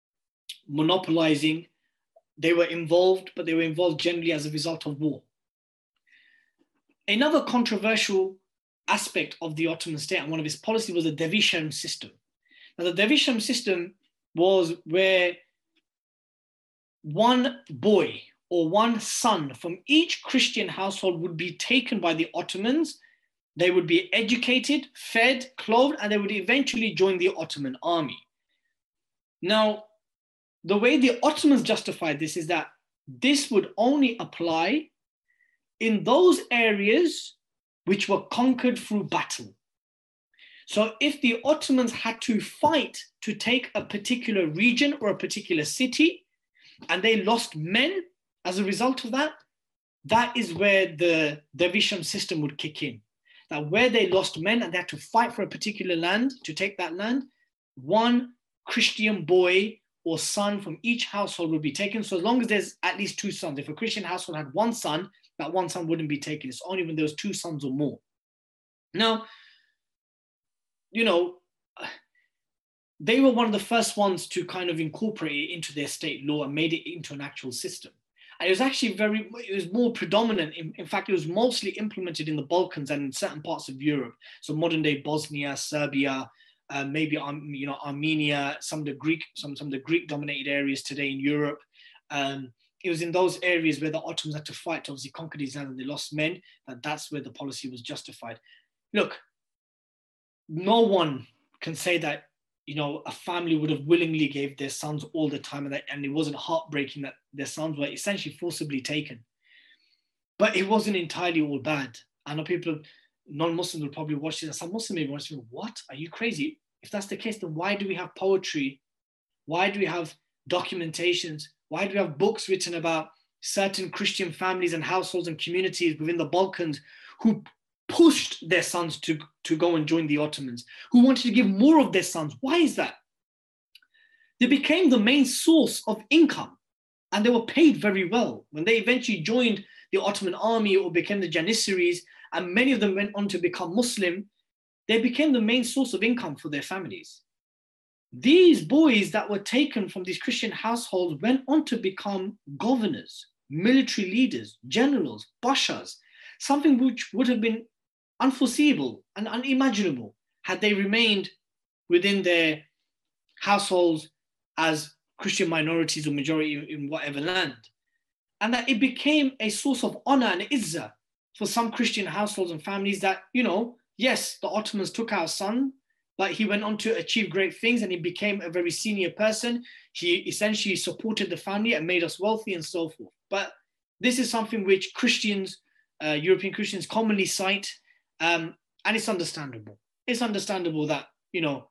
monopolizing. They were involved, but they were involved generally as a result of war. Another controversial aspect of the Ottoman state and one of its policy was the Devisham system. Now, the Devisham system was where one boy or one son from each Christian household would be taken by the Ottomans. They would be educated, fed, clothed, and they would eventually join the Ottoman army. Now, the way the Ottomans justified this is that this would only apply in those areas which were conquered through battle. So if the Ottomans had to fight to take a particular region or a particular city, and they lost men as a result of that, that is where the Devisham system would kick in. That where they lost men and they had to fight for a particular land to take that land, one Christian boy or son from each household would be taken. So as long as there's at least two sons, if a Christian household had one son, that one son wouldn't be taken. It's only when there was two sons or more. Now, you know, they were one of the first ones to kind of incorporate it into their state law and made it into an actual system. And it was actually very, it was more predominant. In, in fact, it was mostly implemented in the Balkans and in certain parts of Europe. So modern day Bosnia, Serbia, uh, maybe um, you know, Armenia, some of the Greek, some, some of the Greek dominated areas today in Europe. Um, it was in those areas where the Ottomans had to fight to obviously conquer these lands and they lost men, that that's where the policy was justified. Look, no one can say that you know, a family would have willingly gave their sons all the time, and, that, and it wasn't heartbreaking that their sons were essentially forcibly taken. But it wasn't entirely all bad. I know people, non-Muslims will probably watch this, and some Muslims may be watching, what? Are you crazy? If that's the case, then why do we have poetry? Why do we have documentations? Why do we have books written about certain Christian families and households and communities within the Balkans who pushed their sons to, to go and join the Ottomans, who wanted to give more of their sons? Why is that? They became the main source of income, and they were paid very well. When they eventually joined the Ottoman army or became the Janissaries, and many of them went on to become Muslim, they became the main source of income for their families. These boys that were taken from these Christian households went on to become governors, military leaders, generals, bashas, something which would have been unforeseeable and unimaginable had they remained within their households as Christian minorities or majority in whatever land. And that it became a source of honor and izzah for some Christian households and families that, you know, yes, the Ottomans took our son, but he went on to achieve great things and he became a very senior person. He essentially supported the family and made us wealthy and so forth. But this is something which Christians, uh, European Christians commonly cite, um, and it's understandable. It's understandable that, you know,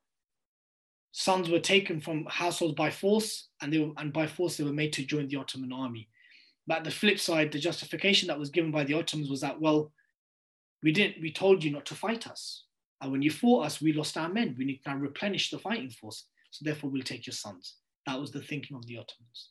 sons were taken from households by force, and they were, and by force they were made to join the Ottoman army. But the flip side, the justification that was given by the Ottomans was that, well, we didn't, we told you not to fight us. And when you fought us, we lost our men. We need to now replenish the fighting force. So therefore we'll take your sons. That was the thinking of the Ottomans.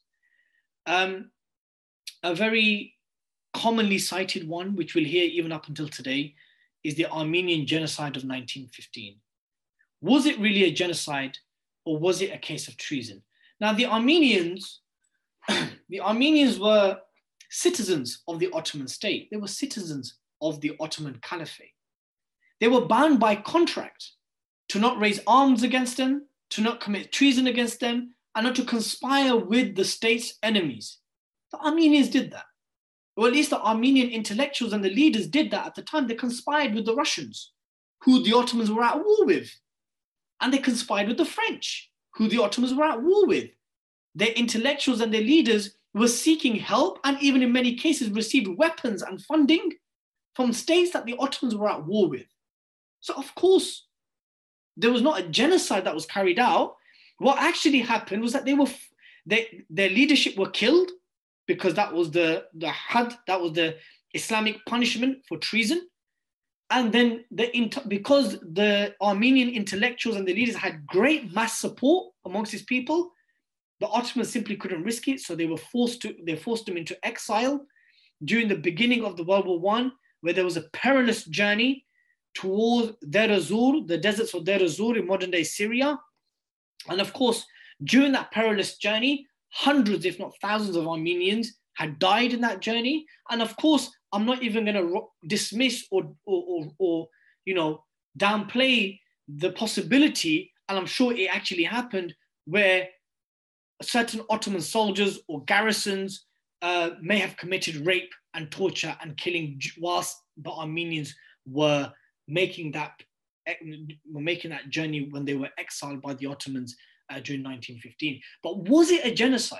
Um, a very commonly cited one, which we'll hear even up until today, is the Armenian genocide of nineteen fifteen. Was it really a genocide, or was it a case of treason? Now, the Armenians, the Armenians were citizens of the Ottoman state. They were citizens of the Ottoman Caliphate. They were bound by contract to not raise arms against them, to not commit treason against them, and not to conspire with the state's enemies. The Armenians did that. Or at least the Armenian intellectuals and the leaders did that at the time. They conspired with the Russians, who the Ottomans were at war with. And they conspired with the French, who the Ottomans were at war with. Their intellectuals and their leaders were seeking help, and even in many cases received weapons and funding from states that the Ottomans were at war with. So of course, there was not a genocide that was carried out. What actually happened was that they were, they, their leadership were killed, because that was the, the had, that was the Islamic punishment for treason. And then the, because the Armenian intellectuals and the leaders had great mass support amongst these people, the Ottomans simply couldn't risk it. So they were forced to, they forced them into exile during the beginning of the World War One, where there was a perilous journey towards Deir ez-Zor, the deserts of Deir ez-Zor in modern day Syria. And of course, during that perilous journey, hundreds, if not thousands of Armenians had died in that journey. And of course, I'm not even going to dismiss or, or, or, or, you know, downplay the possibility, and I'm sure it actually happened, where certain Ottoman soldiers or garrisons uh, may have committed rape and torture and killing whilst the Armenians were making that were making that journey when they were exiled by the Ottomans uh, during nineteen fifteen. But was it a genocide?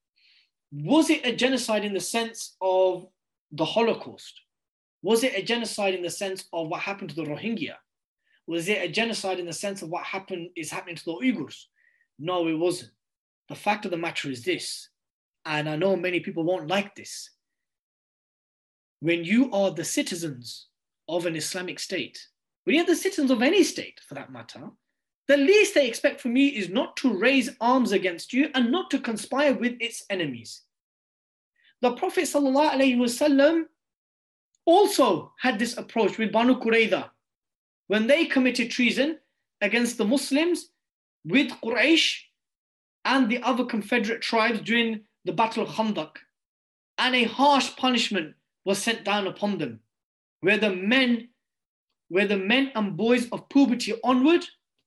Was it a genocide in the sense of the Holocaust? Was it a genocide in the sense of what happened to the Rohingya? Was it a genocide in the sense of what happened is happening to the Uyghurs? No, it wasn't. The fact of the matter is this, and I know many people won't like this. When you are the citizens of an Islamic state, when you're the citizens of any state for that matter, the least they expect from you is not to raise arms against you and not to conspire with its enemies. The Prophet ﷺ also had this approach with Banu Qurayza. When they committed treason against the Muslims with Quraysh and the other confederate tribes during the Battle of Khandaq, and a harsh punishment was sent down upon them, where the men, where the men and boys of puberty onward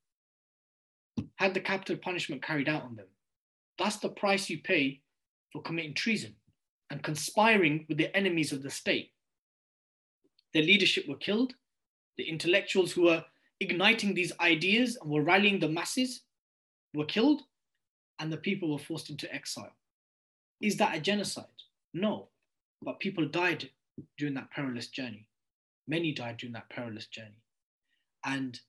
had the capital punishment carried out on them. That's the price you pay for committing treason and conspiring with the enemies of the state. Their leadership were killed. The intellectuals who were igniting these ideas and were rallying the masses were killed and the people were forced into exile. Is that a genocide? No, but people died during that perilous journey. Many died during that perilous journey. And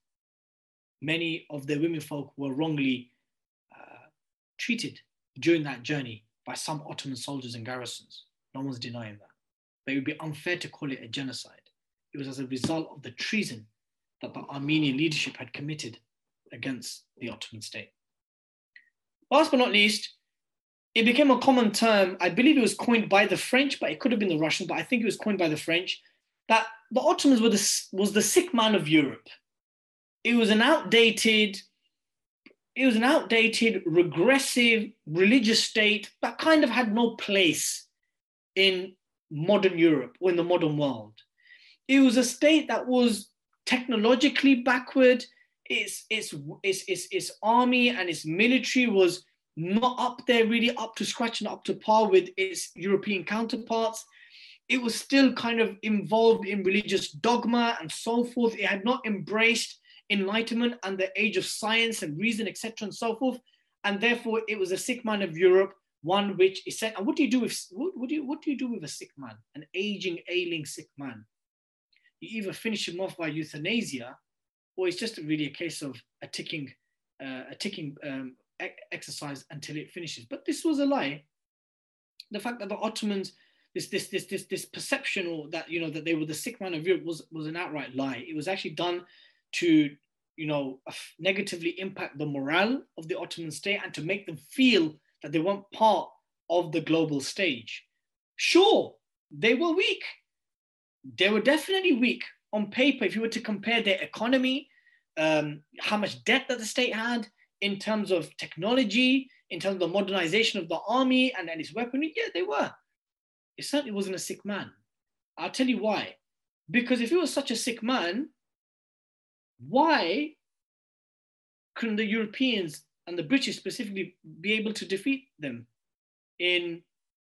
many of the women folk were wrongly uh, treated during that journey by some Ottoman soldiers and garrisons. No one's denying that. But it would be unfair to call it a genocide. It was as a result of the treason that the Armenian leadership had committed against the Ottoman state. Last but not least, it became a common term. I believe it was coined by the French, but it could have been the Russians, but I think it was coined by the French, that the Ottomans were the, was the sick man of Europe. It was an outdated, it was an outdated, regressive religious state that kind of had no place in modern Europe or in the modern world. It was a state that was technologically backward. Its, its, its, its, its army and its military was not up there, really up to scratch and up to par with its European counterparts. It was still kind of involved in religious dogma and so forth. It had not embraced enlightenment and the age of science and reason, et cetera, and so forth. And therefore, it was a sick man of Europe, one which is said. And what do you do with what, what do you what do you do with a sick man, an aging, ailing, sick man? You either finish him off by euthanasia, or it's just really a case of a ticking, uh, a ticking um, e- exercise until it finishes. But this was a lie. The fact that the Ottomans, this this this this this perception, or that you know that they were the sick man of Europe, was was an outright lie. It was actually done to you know negatively impact the morale of the Ottoman state and to make them feel that they weren't part of the global stage. Sure, they were weak. They were definitely weak on paper. If you were to compare their economy, um, how much debt that the state had in terms of technology, in terms of the modernization of the army and, and its weaponry, yeah, they were. It certainly wasn't a sick man. I'll tell you why. Because if it was such a sick man, why couldn't the Europeans and the British specifically be able to defeat them in,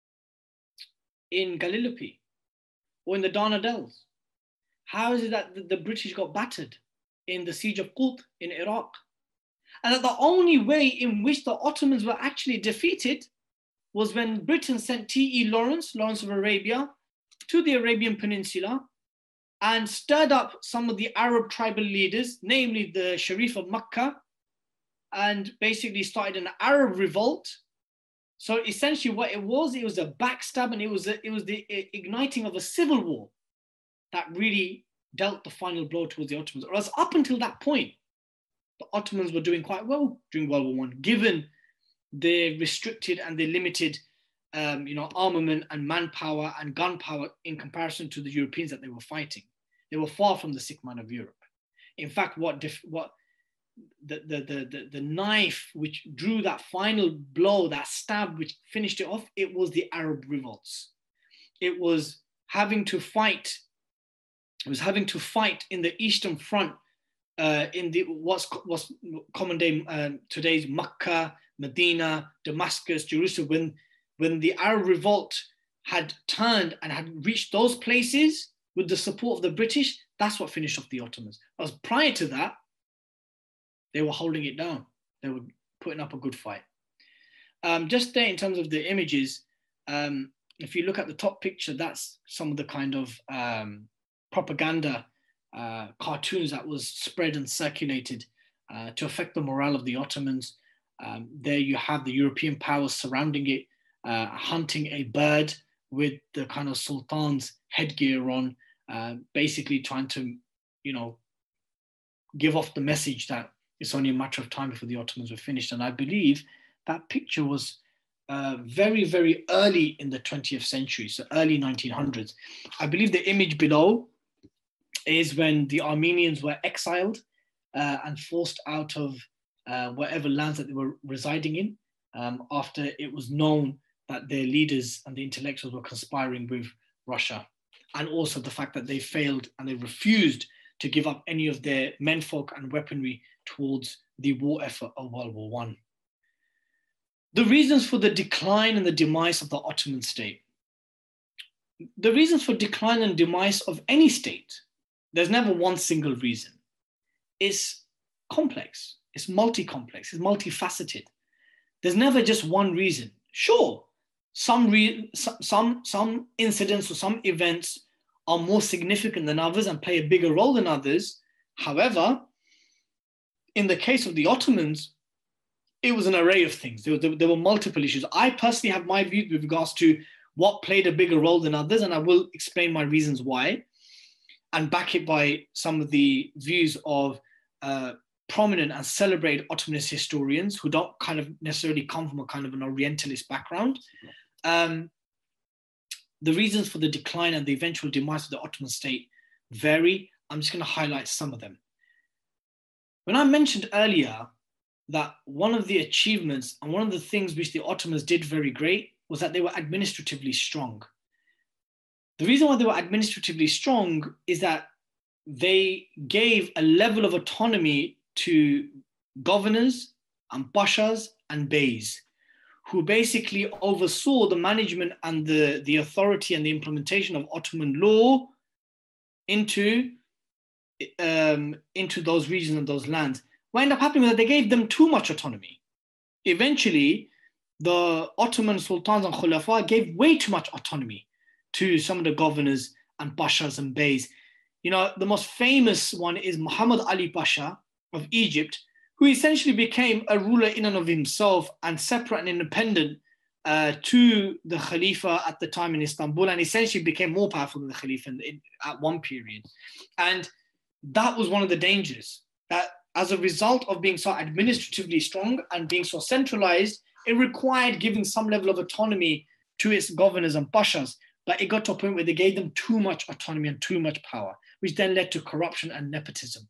in Gallipoli or in the Dardanelles? How is it that the, the British got battered in the siege of Qut in Iraq? And that the only way in which the Ottomans were actually defeated was when Britain sent T E Lawrence, Lawrence of Arabia, to the Arabian Peninsula and stirred up some of the Arab tribal leaders, namely the Sharif of Makkah, and basically started an Arab revolt. So essentially what it was, it was a backstab, and it was, a, it was the igniting of a civil war that really dealt the final blow towards the Ottomans. Or else up until that point, the Ottomans were doing quite well during World War One, given the restricted and the limited um, you know, armament and manpower and gunpowder in comparison to the Europeans that they were fighting. They were far from the sick man of Europe. In fact, what, def- what the, the, the, the, the knife which drew that final blow, that stab which finished it off, it was the Arab revolts. It was having to fight, it was having to fight in the Eastern Front, uh, in the what's, what's common day um, today's Makkah, Medina, Damascus, Jerusalem, when, when the Arab revolt had turned and had reached those places with the support of the British, that's what finished off the Ottomans. Because prior to that, they were holding it down. They were putting up a good fight. Um, just there in terms of the images, um, if you look at the top picture, that's some of the kind of um, propaganda uh, cartoons that was spread and circulated uh, to affect the morale of the Ottomans. Um, there you have the European powers surrounding it, uh, hunting a bird with the kind of sultan's headgear on, uh, basically trying to, you know, give off the message that it's only a matter of time before the Ottomans were finished. And I believe that picture was uh, very, very early in the twentieth century, so early nineteen hundreds. I believe the image below is when the Armenians were exiled uh, and forced out of uh, whatever lands that they were residing in, um, after it was known that their leaders and the intellectuals were conspiring with Russia. And also the fact that they failed and they refused to give up any of their menfolk and weaponry towards the war effort of World War One. The reasons for the decline and the demise of the Ottoman state. The reasons for decline and demise of any state, there's never one single reason. It's complex. It's multi-complex, it's multifaceted. There's never just one reason. Sure, some, re some, some incidents or some events are more significant than others and play a bigger role than others. However, in the case of the Ottomans, it was an array of things. There were, there were multiple issues. I personally have my view with regards to what played a bigger role than others, and I will explain my reasons why, and back it by some of the views of uh, prominent and celebrated Ottomanist historians who don't kind of necessarily come from a kind of an Orientalist background. Um, the reasons for the decline and the eventual demise of the Ottoman state vary. I'm just going to highlight some of them. When I mentioned earlier that one of the achievements and one of the things which the Ottomans did very great was that they were administratively strong. The reason why they were administratively strong is that they gave a level of autonomy to governors and pashas and beys, who basically oversaw the management and the, the authority and the implementation of Ottoman law into, um, into those regions and those lands. What ended up happening was that they gave them too much autonomy. Eventually, the Ottoman sultans and khulafa gave way too much autonomy to some of the governors and pashas and beys. You know, the most famous one is Muhammad Ali Pasha of Egypt, who essentially became a ruler in and of himself and separate and independent uh, to the Khalifa at the time in Istanbul, and essentially became more powerful than the Khalifa in, in, at one period. And that was one of the dangers, that as a result of being so administratively strong and being so centralized, it required giving some level of autonomy to its governors and pashas, but it got to a point where they gave them too much autonomy and too much power, which then led to corruption and nepotism.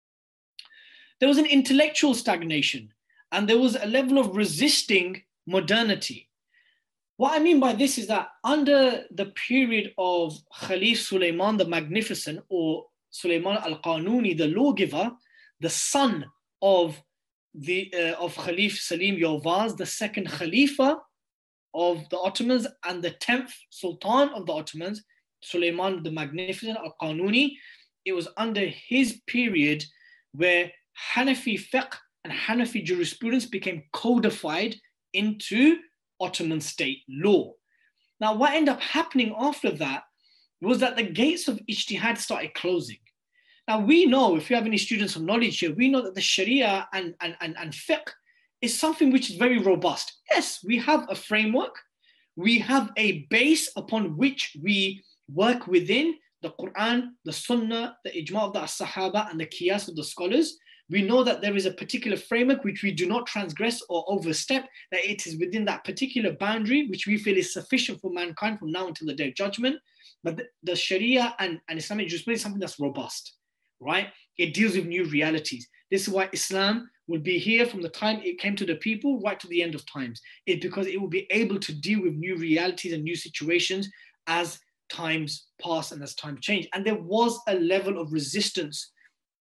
There was an intellectual stagnation, and there was a level of resisting modernity. What I mean by this is that under the period of Khalif Suleiman the Magnificent, or Suleiman al-Qanuni, the lawgiver, the son of the uh, of Khalif Salim Yawaz, the second Khalifa of the Ottomans and the tenth Sultan of the Ottomans, Suleiman the Magnificent al-Qanuni. It was under his period where Hanafi fiqh and Hanafi jurisprudence became codified into Ottoman state law. Now, what ended up happening after that was that the gates of ijtihad started closing. Now, we know, if you have any students of knowledge here, we know that the Sharia and, and, and, and fiqh is something which is very robust. Yes, we have a framework. We have a base upon which we work within the Quran, the Sunnah, the Ijma of the Sahaba, and the Qiyas of the scholars. We know that there is a particular framework which we do not transgress or overstep, that it is within that particular boundary which we feel is sufficient for mankind from now until the day of judgment. But the, the Sharia and, and Islamic jurisprudence is something that's robust, right? It deals with new realities. This is why Islam will be here from the time it came to the people right to the end of times. It's because it will be able to deal with new realities and new situations as times pass and as time change. And there was a level of resistance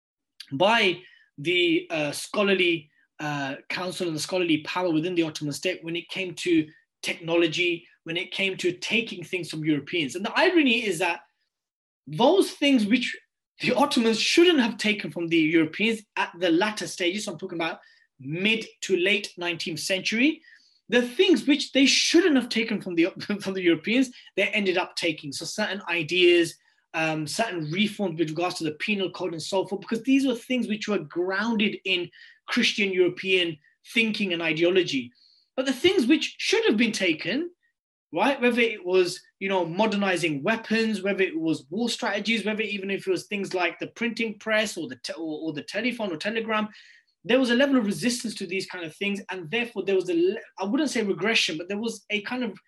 by the uh, scholarly uh, council and the scholarly power within the Ottoman state when it came to technology, when it came to taking things from Europeans. And the irony is that those things which the Ottomans shouldn't have taken from the Europeans at the latter stages, so I'm talking about mid to late nineteenth century, the things which they shouldn't have taken from the, from the Europeans, they ended up taking. So certain ideas, Um, certain reforms with regards to the penal code and so forth, because these were things which were grounded in Christian European thinking and ideology. But the things which should have been taken, right, whether it was, you know, modernizing weapons, whether it was war strategies, whether even if it was things like the printing press or the, te or, or the telephone or telegram, there was a level of resistance to these kind of things. And therefore there was a, I wouldn't say regression, but there was a kind of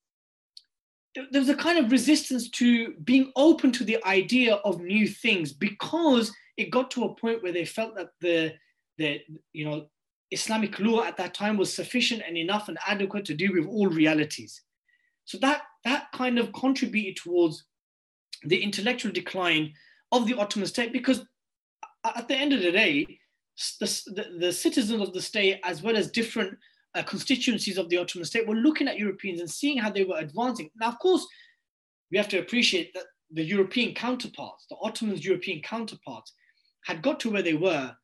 there was a kind of resistance to being open to the idea of new things, because it got to a point where they felt that the, the you know, Islamic law at that time was sufficient and enough and adequate to deal with all realities. So that, that kind of contributed towards the intellectual decline of the Ottoman state, because at the end of the day, the, the, the citizens of the state, as well as different Uh, constituencies of the Ottoman state, were looking at Europeans and seeing how they were advancing. Now, of course, we have to appreciate that the European counterparts, the Ottomans' European counterparts, had got to where they were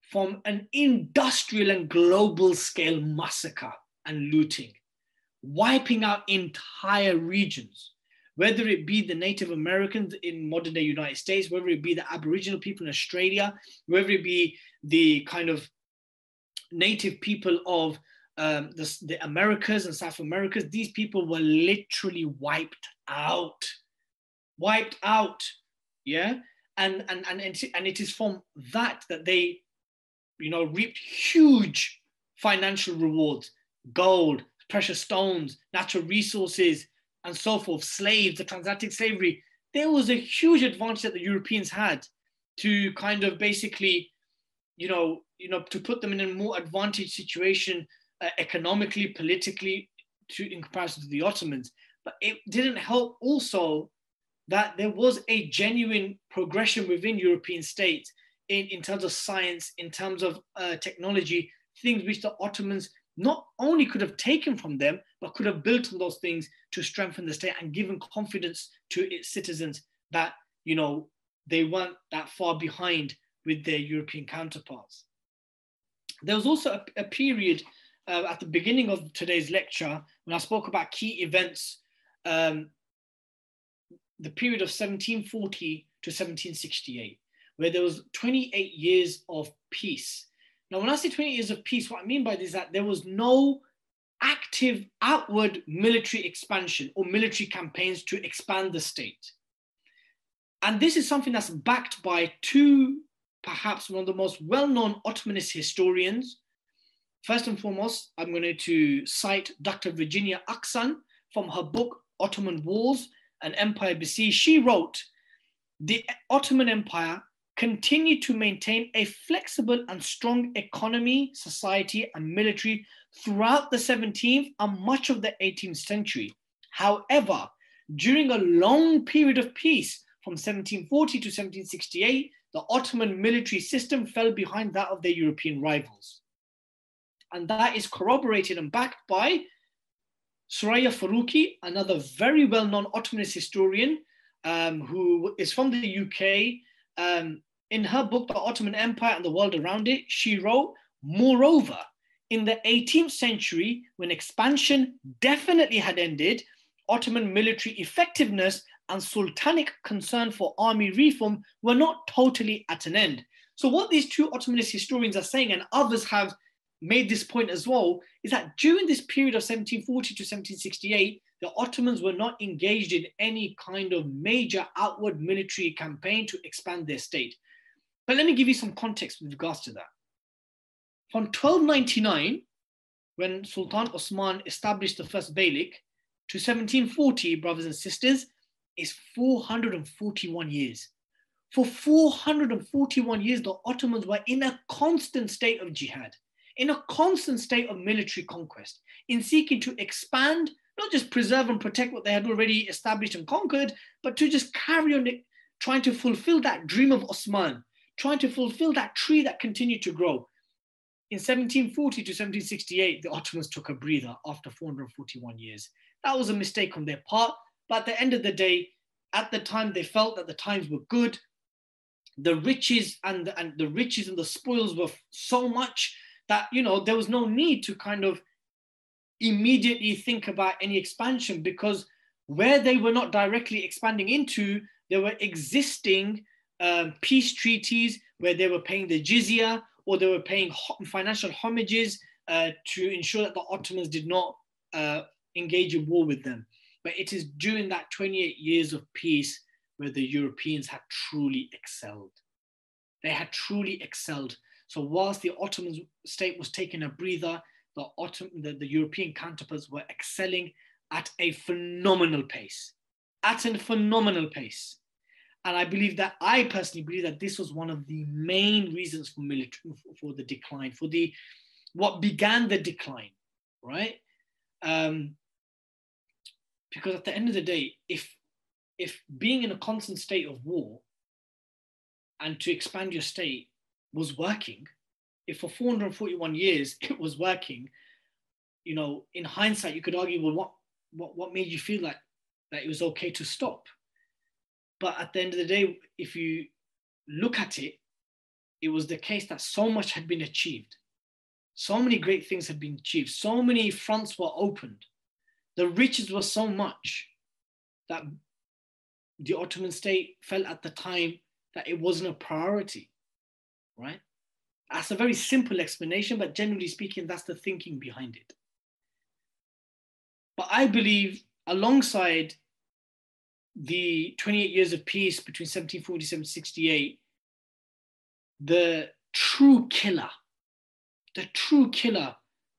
from an industrial and global scale massacre and looting, wiping out entire regions, whether it be the Native Americans in modern day United States, whether it be the Aboriginal people in Australia, whether it be the kind of native people of um, the, the Americas and South Americas. These people were literally wiped out, wiped out, yeah? And, and, and, and it is from that that they, you know, reaped huge financial rewards, gold, precious stones, natural resources, and so forth, slaves, the transatlantic slavery. There was a huge advantage that the Europeans had to kind of basically, you know, you know, to put them in a more advantaged situation uh, economically, politically, to in comparison to the Ottomans. But it didn't help also that there was a genuine progression within European states in, in terms of science, in terms of uh, technology, things which the Ottomans not only could have taken from them, but could have built on those things to strengthen the state and given confidence to its citizens that, you know, they weren't that far behind with their European counterparts. There was also a, a period uh, at the beginning of today's lecture when I spoke about key events, um, the period of seventeen forty to seventeen sixty-eight, where there was twenty-eight years of peace. Now, when I say twenty years of peace, what I mean by this is that there was no active outward military expansion or military campaigns to expand the state. And this is something that's backed by two, perhaps one of the most well-known Ottomanist historians. First and foremost, I'm going to cite Doctor Virginia Aksan from her book, Ottoman Wars and Empire Besieged. She wrote, the Ottoman Empire continued to maintain a flexible and strong economy, society, and military throughout the seventeenth and much of the eighteenth century. However, during a long period of peace from seventeen forty to seventeen sixty-eight, the Ottoman military system fell behind that of their European rivals. And that is corroborated and backed by Soraya Faruqi, another very well-known Ottomanist historian um, who is from the U K. Um, in her book, The Ottoman Empire and the World Around It, she wrote, moreover, in the eighteenth century, when expansion definitely had ended, Ottoman military effectiveness and sultanic concern for army reform were not totally at an end. So what these two Ottomanist historians are saying, and others have made this point as well, is that during this period of seventeen forty to seventeen sixty-eight, the Ottomans were not engaged in any kind of major outward military campaign to expand their state. But let me give you some context with regards to that. From twelve ninety-nine, when Sultan Osman established the first Beylik, to seventeen forty, brothers and sisters, is four hundred forty-one years. For four hundred forty-one years, the Ottomans were in a constant state of jihad, in a constant state of military conquest, in seeking to expand, not just preserve and protect what they had already established and conquered, but to just carry on it, trying to fulfill that dream of Osman, trying to fulfill that tree that continued to grow. In seventeen forty to seventeen sixty-eight, the Ottomans took a breather after four hundred forty-one years. That was a mistake on their part, but at the end of the day, at the time, they felt that the times were good. The riches and the, and the riches and the spoils were so much that, you know, there was no need to kind of immediately think about any expansion, because where they were not directly expanding into, there were existing um, peace treaties where they were paying the jizya, or they were paying financial homages uh, to ensure that the Ottomans did not uh, engage in war with them. But it is during that twenty-eight years of peace where the Europeans had truly excelled. They had truly excelled. So whilst the Ottoman state was taking a breather, the, Ottoman, the, the European counterparts were excelling at a phenomenal pace, at a phenomenal pace. And I believe that, I personally believe that this was one of the main reasons for military, for the decline, for the, what began the decline, right? Um, because at the end of the day, if, if being in a constant state of war and to expand your state was working, if for four hundred forty-one years it was working, you know, in hindsight, you could argue, well, what, what, what made you feel like that it was okay to stop? But at the end of the day, if you look at it, it was the case that so much had been achieved. So many great things had been achieved. So many fronts were opened. The riches were so much that the Ottoman state felt at the time that it wasn't a priority, right? That's a very simple explanation, but generally speaking, that's the thinking behind it. But I believe alongside the twenty-eight years of peace between seventeen forty-seven and sixty-eight, the true killer, the true killer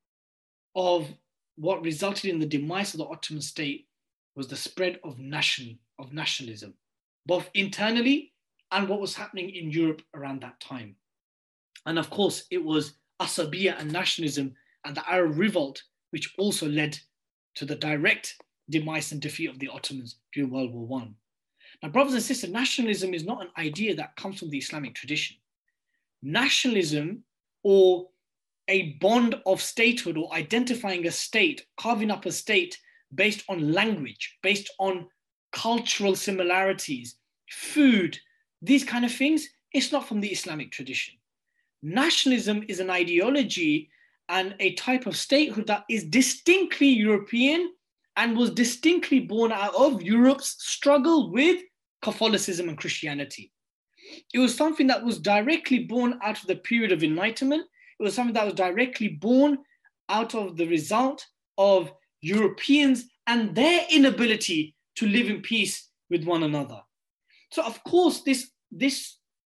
of what resulted in the demise of the Ottoman state was the spread of national, of nationalism, both internally and what was happening in Europe around that time. And of course, it was Asabiya and nationalism and the Arab revolt, which also led to the direct demise and defeat of the Ottomans during World War One. Now, brothers and sisters, nationalism is not an idea that comes from the Islamic tradition. Nationalism, or a bond of statehood, or identifying a state, carving up a state based on language, based on cultural similarities, food, these kind of things, it's not from the Islamic tradition. Nationalism is an ideology and a type of statehood that is distinctly European and was distinctly born out of Europe's struggle with Catholicism and Christianity. It was something that was directly born out of the period of Enlightenment. It was something that was directly born out of the result of Europeans and their inability to live in peace with one another. So of course, this, this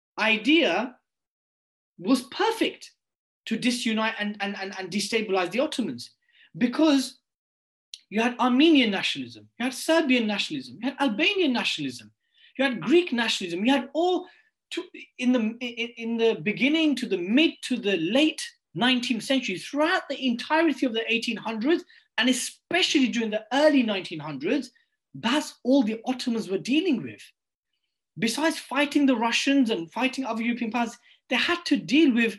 idea was perfect to disunite and, and, and, and destabilize the Ottomans, because you had Armenian nationalism, you had Serbian nationalism, you had Albanian nationalism, you had Greek nationalism, you had all, to, in, the, in, in the beginning to the mid to the late nineteenth century, throughout the entirety of the eighteen hundreds, and especially during the early nineteen hundreds, that's all the Ottomans were dealing with. Besides fighting the Russians and fighting other European powers, they had to deal with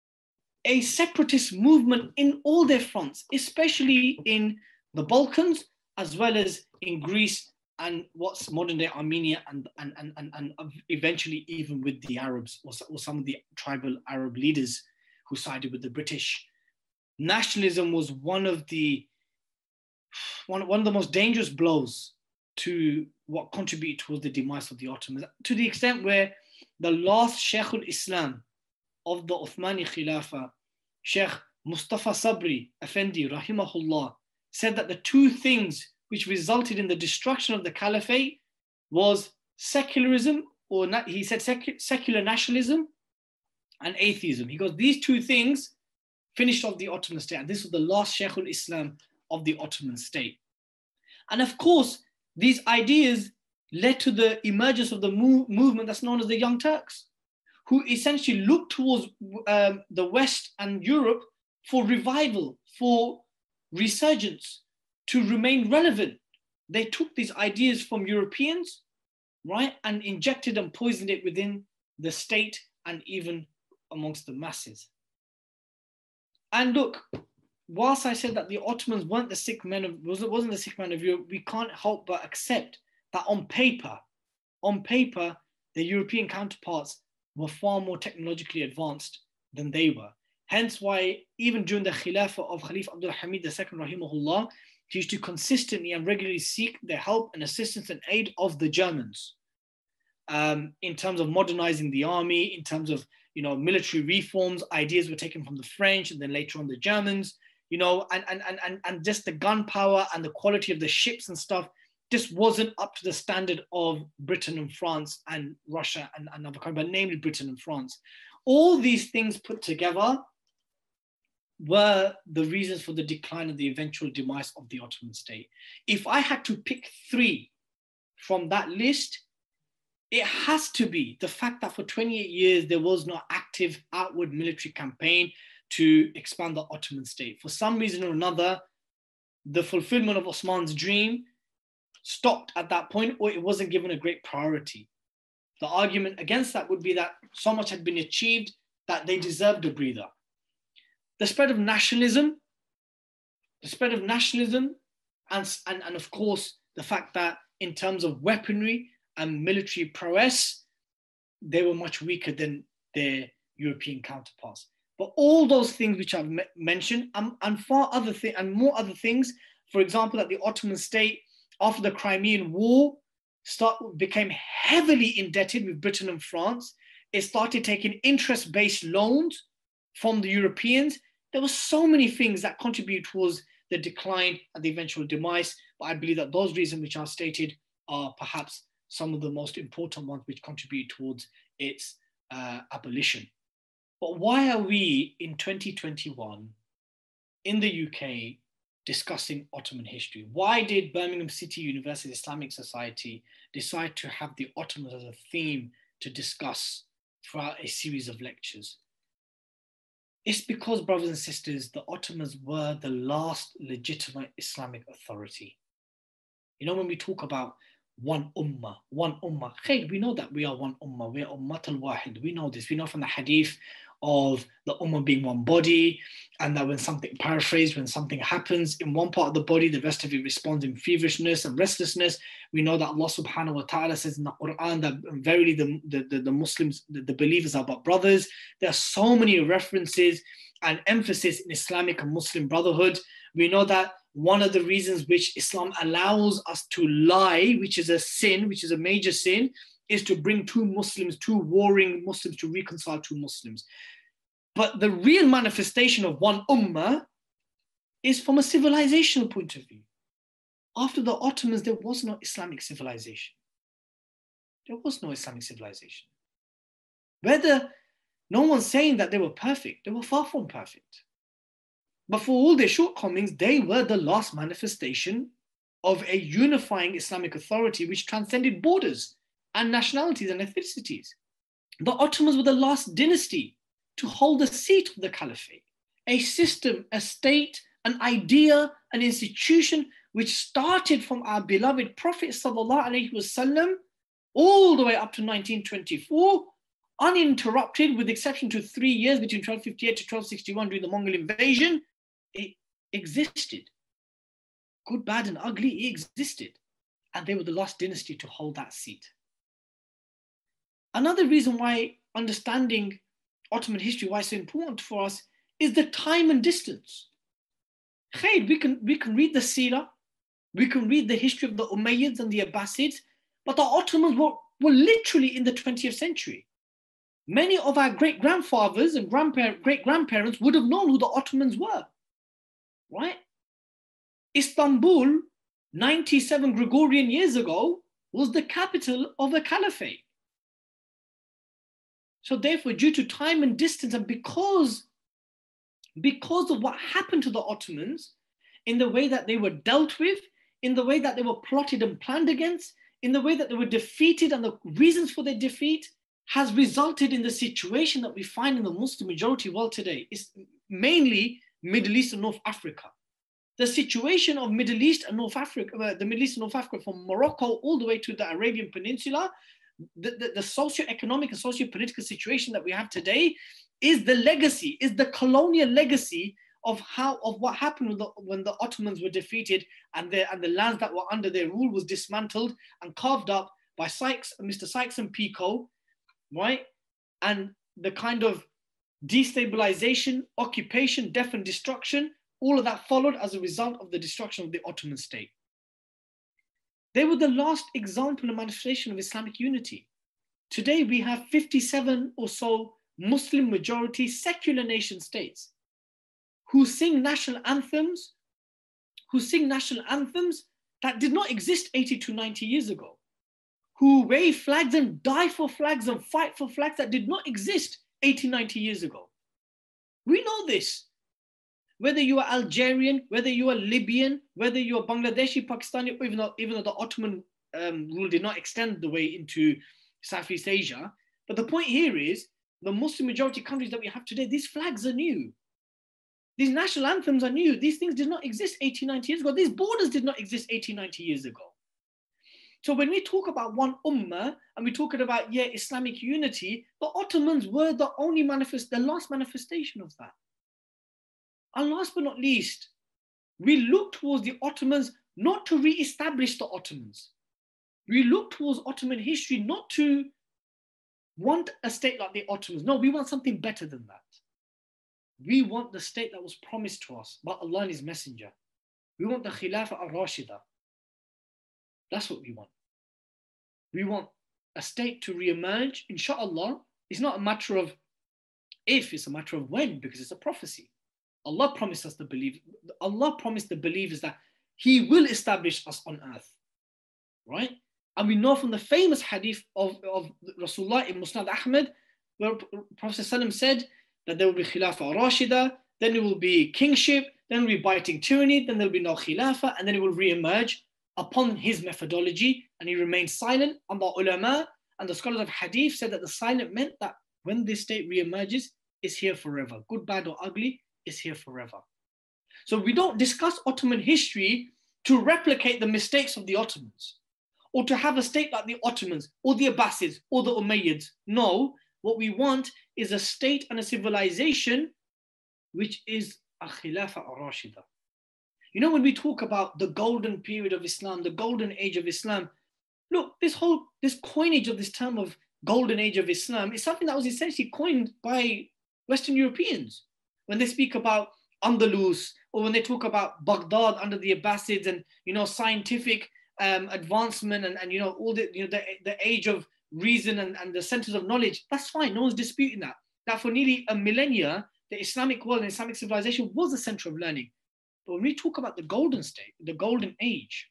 a separatist movement in all their fronts, especially in the Balkans, as well as in Greece and what's modern day Armenia, and, and, and, and, and eventually even with the Arabs, or, or some of the tribal Arab leaders who sided with the British. Nationalism was one of the, one, one of the most dangerous blows to what contributed towards the demise of the Ottomans, to the extent where the last Sheikh al-Islam of the Uthmani Khilafah, Sheikh Mustafa Sabri Effendi, rahimahullah, said that the two things which resulted in the destruction of the caliphate was secularism, or not, he said sec- secular nationalism and atheism. He goes, these two things finished off the Ottoman state, and this was the last Sheikh al-Islam of the Ottoman state. And of course, these ideas led to the emergence of the move, movement that's known as the Young Turks, who essentially looked towards um, the West and Europe for revival, for resurgence, to remain relevant. They took these ideas from Europeans, right, and injected and poisoned it within the state and even amongst the masses. And look, whilst I said that the Ottomans weren't the sick men of, wasn't the sick man of Europe, we can't help but accept that on paper, on paper, the European counterparts were far more technologically advanced than they were. Hence why even during the Khilafah of Khalif Abdul Hamid the Second, rahimahullah, he used to consistently and regularly seek the help and assistance and aid of the Germans um, in terms of modernizing the army, in terms of, you know, military reforms. Ideas were taken from the French and then later on the Germans, you know, and, and, and, and, and just the gunpowder and the quality of the ships and stuff just wasn't up to the standard of Britain and France and Russia and another country, but namely Britain and France. All these things put together were the reasons for the decline and the eventual demise of the Ottoman state. If I had to pick three from that list, it has to be the fact that for twenty-eight years, there was no active outward military campaign to expand the Ottoman state. For some reason or another, the fulfillment of Osman's dream stopped at that point, or it wasn't given a great priority. The argument against that would be that so much had been achieved that they deserved a breather. The spread of nationalism, the spread of nationalism, and, and, and of course, the fact that in terms of weaponry and military prowess, they were much weaker than their European counterparts. But all those things which I've mentioned, um, and far other things, and more other things, for example, that the Ottoman state, after the Crimean War, start, became heavily indebted with Britain and France. It started taking interest-based loans from the Europeans. There were so many things that contribute towards the decline and the eventual demise. But I believe that those reasons which are stated are perhaps some of the most important ones which contribute towards its uh, abolition. But why are we in twenty twenty-one in the U K discussing Ottoman history? Why did Birmingham City University Islamic Society decide to have the Ottomans as a theme to discuss throughout a series of lectures? It's because, brothers and sisters, the Ottomans were the last legitimate Islamic authority. You know, when we talk about one ummah, one ummah, khair, we know that we are one ummah, we are ummat al-wahid. We know this. We know from the hadith of the ummah being one body, and that when something, paraphrased, when something happens in one part of the body, the rest of it responds in feverishness and restlessness. We know that Allah subhanahu wa ta'ala says in the Quran that verily the, the, the, the Muslims, the, the believers are but brothers. There are so many references and emphasis in Islamic and Muslim brotherhood. We know that one of the reasons which Islam allows us to lie, which is a sin, which is a major sin, is to bring two Muslims, two warring Muslims, to reconcile two Muslims. But the real manifestation of one ummah is from a civilizational point of view. After the Ottomans, there was no Islamic civilization. There was no Islamic civilization. Whether, no one's saying that they were perfect. They were far from perfect. But for all their shortcomings, they were the last manifestation of a unifying Islamic authority which transcended borders and nationalities and ethnicities. The Ottomans were the last dynasty to hold the seat of the caliphate, a system, a state, an idea, an institution which started from our beloved Prophet sallallahu alaihi wasallam all the way up to nineteen twenty-four, uninterrupted, with exception to three years between twelve fifty-eight to twelve sixty-one during the Mongol invasion. It existed. Good, bad, and ugly, it existed. And they were the last dynasty to hold that seat. Another reason why understanding Ottoman history, why it's so important for us, is the time and distance. Khair, we can, we can read the Seerah, we can read the history of the Umayyads and the Abbasids, but the Ottomans were, were literally in the twentieth century. Many of our great-grandfathers and grandpa- great-grandparents would have known who the Ottomans were, right? Istanbul, ninety-seven Gregorian years ago, was the capital of a caliphate. So therefore, due to time and distance, and because, because of what happened to the Ottomans, in the way that they were dealt with, in the way that they were plotted and planned against, in the way that they were defeated and the reasons for their defeat, has resulted in the situation that we find in the Muslim majority world today. It's mainly Middle East and North Africa. The situation of Middle East and North Africa, uh, the Middle East and North Africa, from Morocco all the way to the Arabian Peninsula, the, the, the socio-economic and socio-political situation that we have today is the legacy, is the colonial legacy of how of what happened when the, when the Ottomans were defeated and the, and the lands that were under their rule was dismantled and carved up by Sykes, Mister Sykes and Picot, right? And the kind of destabilization, occupation, death and destruction, all of that followed as a result of the destruction of the Ottoman state. They were the last example and manifestation of Islamic unity. Today we have fifty-seven or so Muslim majority secular nation states who sing national anthems, who sing national anthems that did not exist eighty to ninety years ago, who wave flags and die for flags and fight for flags that did not exist eighty, ninety years ago. We know this. Whether you are Algerian, whether you are Libyan, whether you are Bangladeshi, Pakistani, even though, even though the Ottoman um, rule did not extend the way into Southeast Asia. But the point here is the Muslim majority countries that we have today, these flags are new. These national anthems are new. These things did not exist eighty, ninety years ago. These borders did not exist eighty, ninety years ago. So when we talk about one ummah and we're talking about, yeah, Islamic unity, the Ottomans were the only manifest, the last manifestation of that. And last but not least, we look towards the Ottomans not to re-establish the Ottomans. We look towards Ottoman history not to want a state like the Ottomans. No, we want something better than that. We want the state that was promised to us by Allah and His Messenger. We want the Khilafah al-Rashida. That's what we want. We want a state to re-emerge, inshallah. It's not a matter of if, it's a matter of when, because it's a prophecy. Allah promised us the believe. Allah promised the believers that He will establish us on earth, right? And we know from the famous hadith of, of Rasulullah in Musnad Ahmad, where Prophet ﷺ said that there will be Khilafah Rashida, then it will be kingship, then it will be biting tyranny, then there will be no Khilafah, and then it will re-emerge upon his methodology, and he remained silent. And the ulama and the scholars of hadith said that the silent meant that when this state re-emerges, it's here forever. Good, bad, or ugly, it's here forever. So we don't discuss Ottoman history to replicate the mistakes of the Ottomans, or to have a state like the Ottomans, or the Abbasids, or the Umayyads. No, what we want is a state and a civilization which is a Khilafah al-Rashida. You know, when we talk about the golden period of Islam, the golden age of Islam, look, this whole, this coinage of this term of golden age of Islam is something that was essentially coined by Western Europeans. When they speak about Andalus, or when they talk about Baghdad under the Abbasids, and, you know, scientific um, advancement, and, and, you know, all the, you know, the, the age of reason, and, and the centers of knowledge, that's fine. No one's disputing that. That for nearly a millennia, the Islamic world and Islamic civilization was a center of learning. But when we talk about the golden state, the golden age,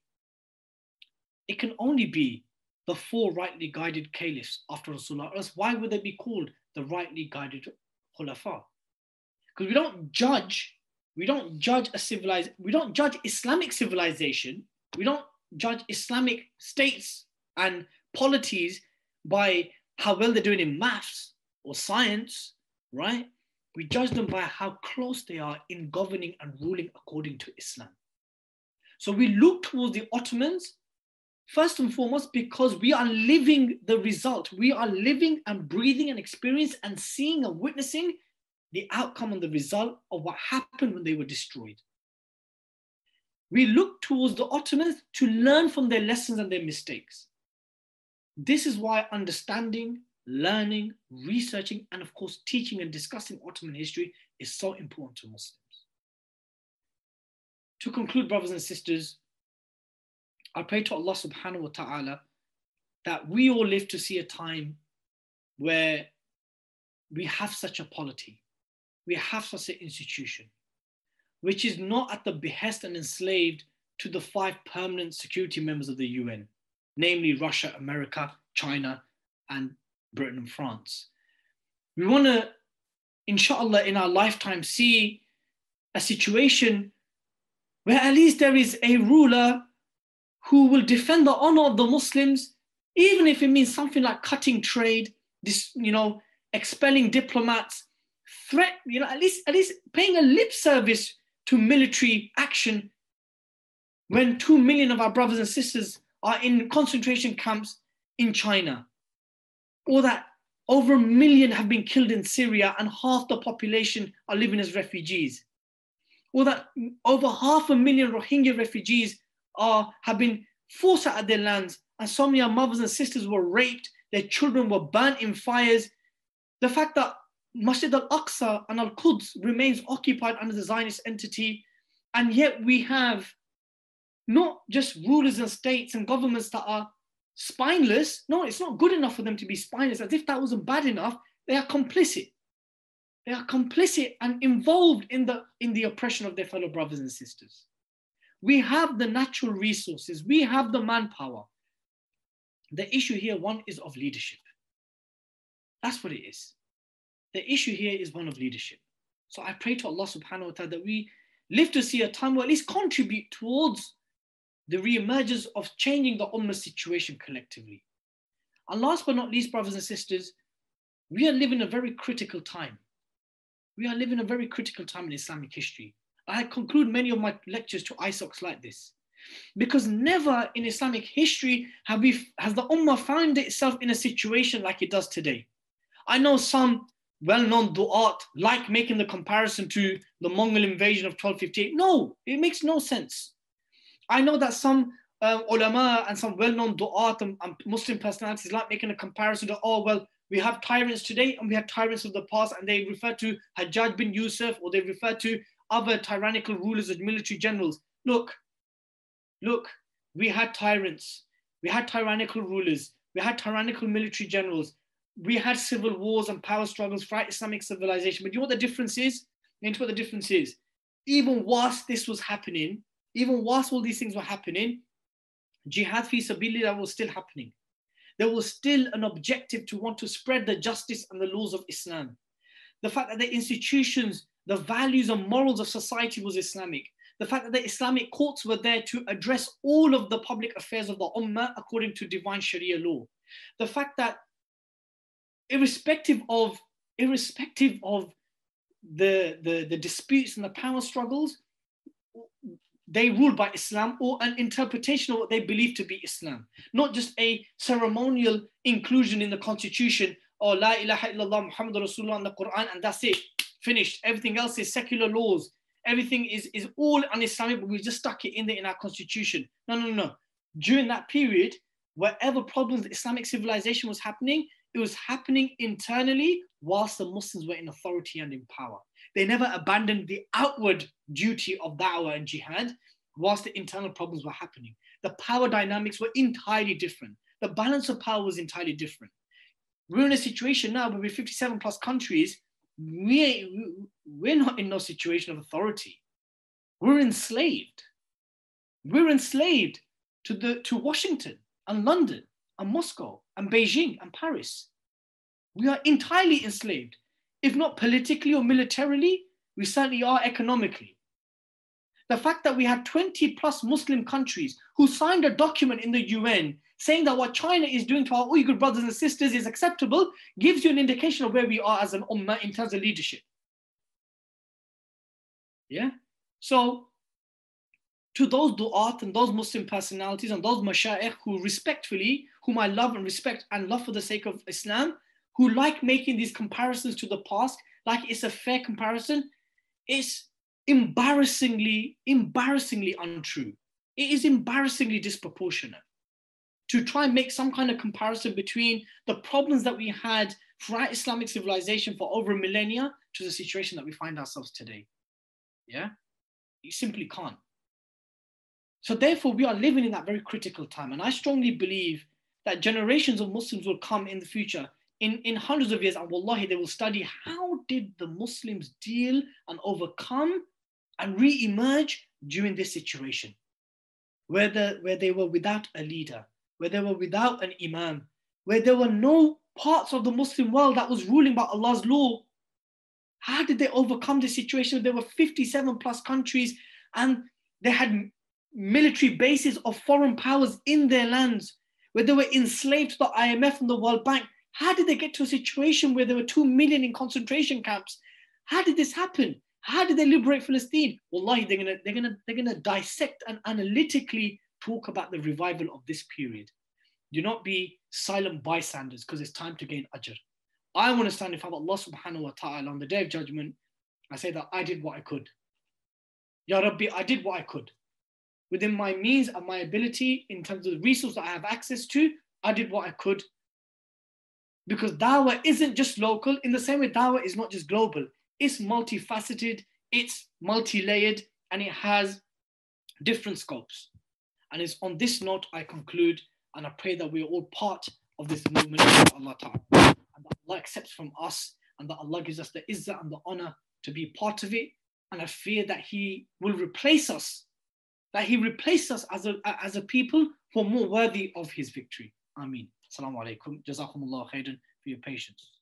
it can only be the four rightly guided caliphs after Rasulullah. Or else why would they be called the rightly guided khulafa? Because we don't judge, we don't judge a civilized, we don't judge Islamic civilization, we don't judge Islamic states and polities by how well they're doing in maths or science, right? We judge them by how close they are in governing and ruling according to Islam. So we look towards the Ottomans, first and foremost, because we are living the result. We are living and breathing and experiencing and seeing and witnessing the outcome and the result of what happened when they were destroyed. We look towards the Ottomans to learn from their lessons and their mistakes. This is why understanding, learning, researching, and of course, teaching and discussing Ottoman history is so important to Muslims. To conclude, brothers and sisters, I pray to Allah subhanahu wa ta'ala that we all live to see a time where we have such a polity, we have such an institution, which is not at the behest and enslaved to the five permanent security members of the U N, namely Russia, America, China, and Britain and France. We want to, inshallah, in our lifetime, see a situation where at least there is a ruler who will defend the honor of the Muslims, even if it means something like cutting trade, this, you know, expelling diplomats, threat, you know, at least, at least paying a lip service to military action when two million of our brothers and sisters are in concentration camps in China, or that over a million have been killed in Syria and half the population are living as refugees, or that over half a million Rohingya refugees are, have been forced out of their lands, and so many of our mothers and sisters were raped, their children were burnt in fires. The fact that Masjid al-Aqsa and Al-Quds remains occupied under the Zionist entity, and yet we have not just rulers and states and governments that are spineless. No, it's not good enough for them to be spineless. As if that wasn't bad enough, they are complicit. They are complicit and involved in the, in the oppression of their fellow brothers and sisters. We have the natural resources. We have the manpower. The issue here, one, is of leadership. That's what it is. The issue here is one of leadership. So I pray to Allah subhanahu wa ta'ala that we live to see a time where at least contribute towards the re-emergence of changing the ummah situation collectively. And last but not least, brothers and sisters, we are living a very critical time. We are living a very critical time in Islamic history. I conclude many of my lectures to I S O Cs like this, because never in Islamic history have we, has the ummah found itself in a situation like it does today. I know some well-known du'at like making the comparison to the Mongol invasion of twelve fifty-eight. No, it makes no sense. I know that some uh, ulama and some well-known du'at and, and Muslim personalities like making a comparison to, oh, well, We have tyrants today and we have tyrants of the past, and they refer to Hajjaj bin Yusuf, or they refer to other tyrannical rulers and military generals. Look, look, we had tyrants, we had tyrannical rulers, we had tyrannical military generals, we had civil wars and power struggles throughout Islamic civilization. But you know what the difference is? You know what the difference is? Even whilst this was happening, even whilst all these things were happening, jihad fi sabilillah was still happening. There was still an objective to want to spread the justice and the laws of Islam. The fact that the institutions, the values and morals of society was Islamic. The fact that the Islamic courts were there to address all of the public affairs of the Ummah according to divine Sharia law. The fact that irrespective of, irrespective of the, the, the disputes and the power struggles, they ruled by Islam, or an interpretation of what they believe to be Islam. Not just a ceremonial inclusion in the constitution, or La ilaha illallah Muhammad Rasulullah in the Quran, and that's it, finished. Everything else is secular laws. Everything is, is all un-Islamic, but we just stuck it in there in our constitution. No, no, no. During that period, wherever problems the Islamic civilization was happening, it was happening internally whilst the Muslims were in authority and in power. They never abandoned the outward duty of da'wah and jihad whilst the internal problems were happening. The power dynamics were entirely different. The balance of power was entirely different. We're in a situation now where we're fifty-seven plus countries. We, we're not in no situation of authority. We're enslaved. We're enslaved to, the, to Washington and London and Moscow and Beijing and Paris. We are entirely enslaved. If not politically or militarily, we certainly are economically. The fact that we had twenty plus Muslim countries who signed a document in the U N saying that what China is doing to our Uyghur brothers and sisters is acceptable gives you an indication of where we are as an ummah in terms of leadership. Yeah? So, to those du'at and those Muslim personalities and those mashayikh who respectfully, whom I love and respect and love for the sake of Islam, who like making these comparisons to the past, like it's a fair comparison, it's embarrassingly, embarrassingly untrue. It is embarrassingly disproportionate to try and make some kind of comparison between the problems that we had throughout Islamic civilization for over a millennia to the situation that we find ourselves today. Yeah? You simply can't. So therefore, we are living in that very critical time. And I strongly believe that generations of Muslims will come in the future, in, in hundreds of years, and wallahi, they will study how did the Muslims deal and overcome and re-emerge during this situation, where, the, where they were without a leader, where they were without an imam, where there were no parts of the Muslim world that was ruling by Allah's law. How did they overcome this situation? There were fifty-seven plus countries and they had military bases of foreign powers in their lands, where they were enslaved to the I M F and the World Bank. How did they get to a situation where there were two million in concentration camps? How did this happen? How did they liberate Palestine? Wallahi, they're gonna, they're gonna, they're gonna dissect and analytically talk about the revival of this period. Do not be silent bystanders, because it's time to gain ajr. I want to stand in front of Allah subhanahu wa ta'ala on the day of judgment. I say that I did what I could. Ya Rabbi, I did what I could. Within my means and my ability, in terms of the resources that I have access to, I did what I could. Because dawah isn't just local, in the same way dawah is not just global. It's multifaceted, it's multi-layered, and it has different scopes. And it's on this note I conclude, and I pray that we are all part of this movement of Allah Ta'ala, and that Allah accepts from us, and that Allah gives us the izzah and the honor to be part of it. And I fear that He will replace us, that He replaces us as a, as a people who are more worthy of His victory. Ameen. Assalamu alaikum. Jazakumullah khairan for your patience.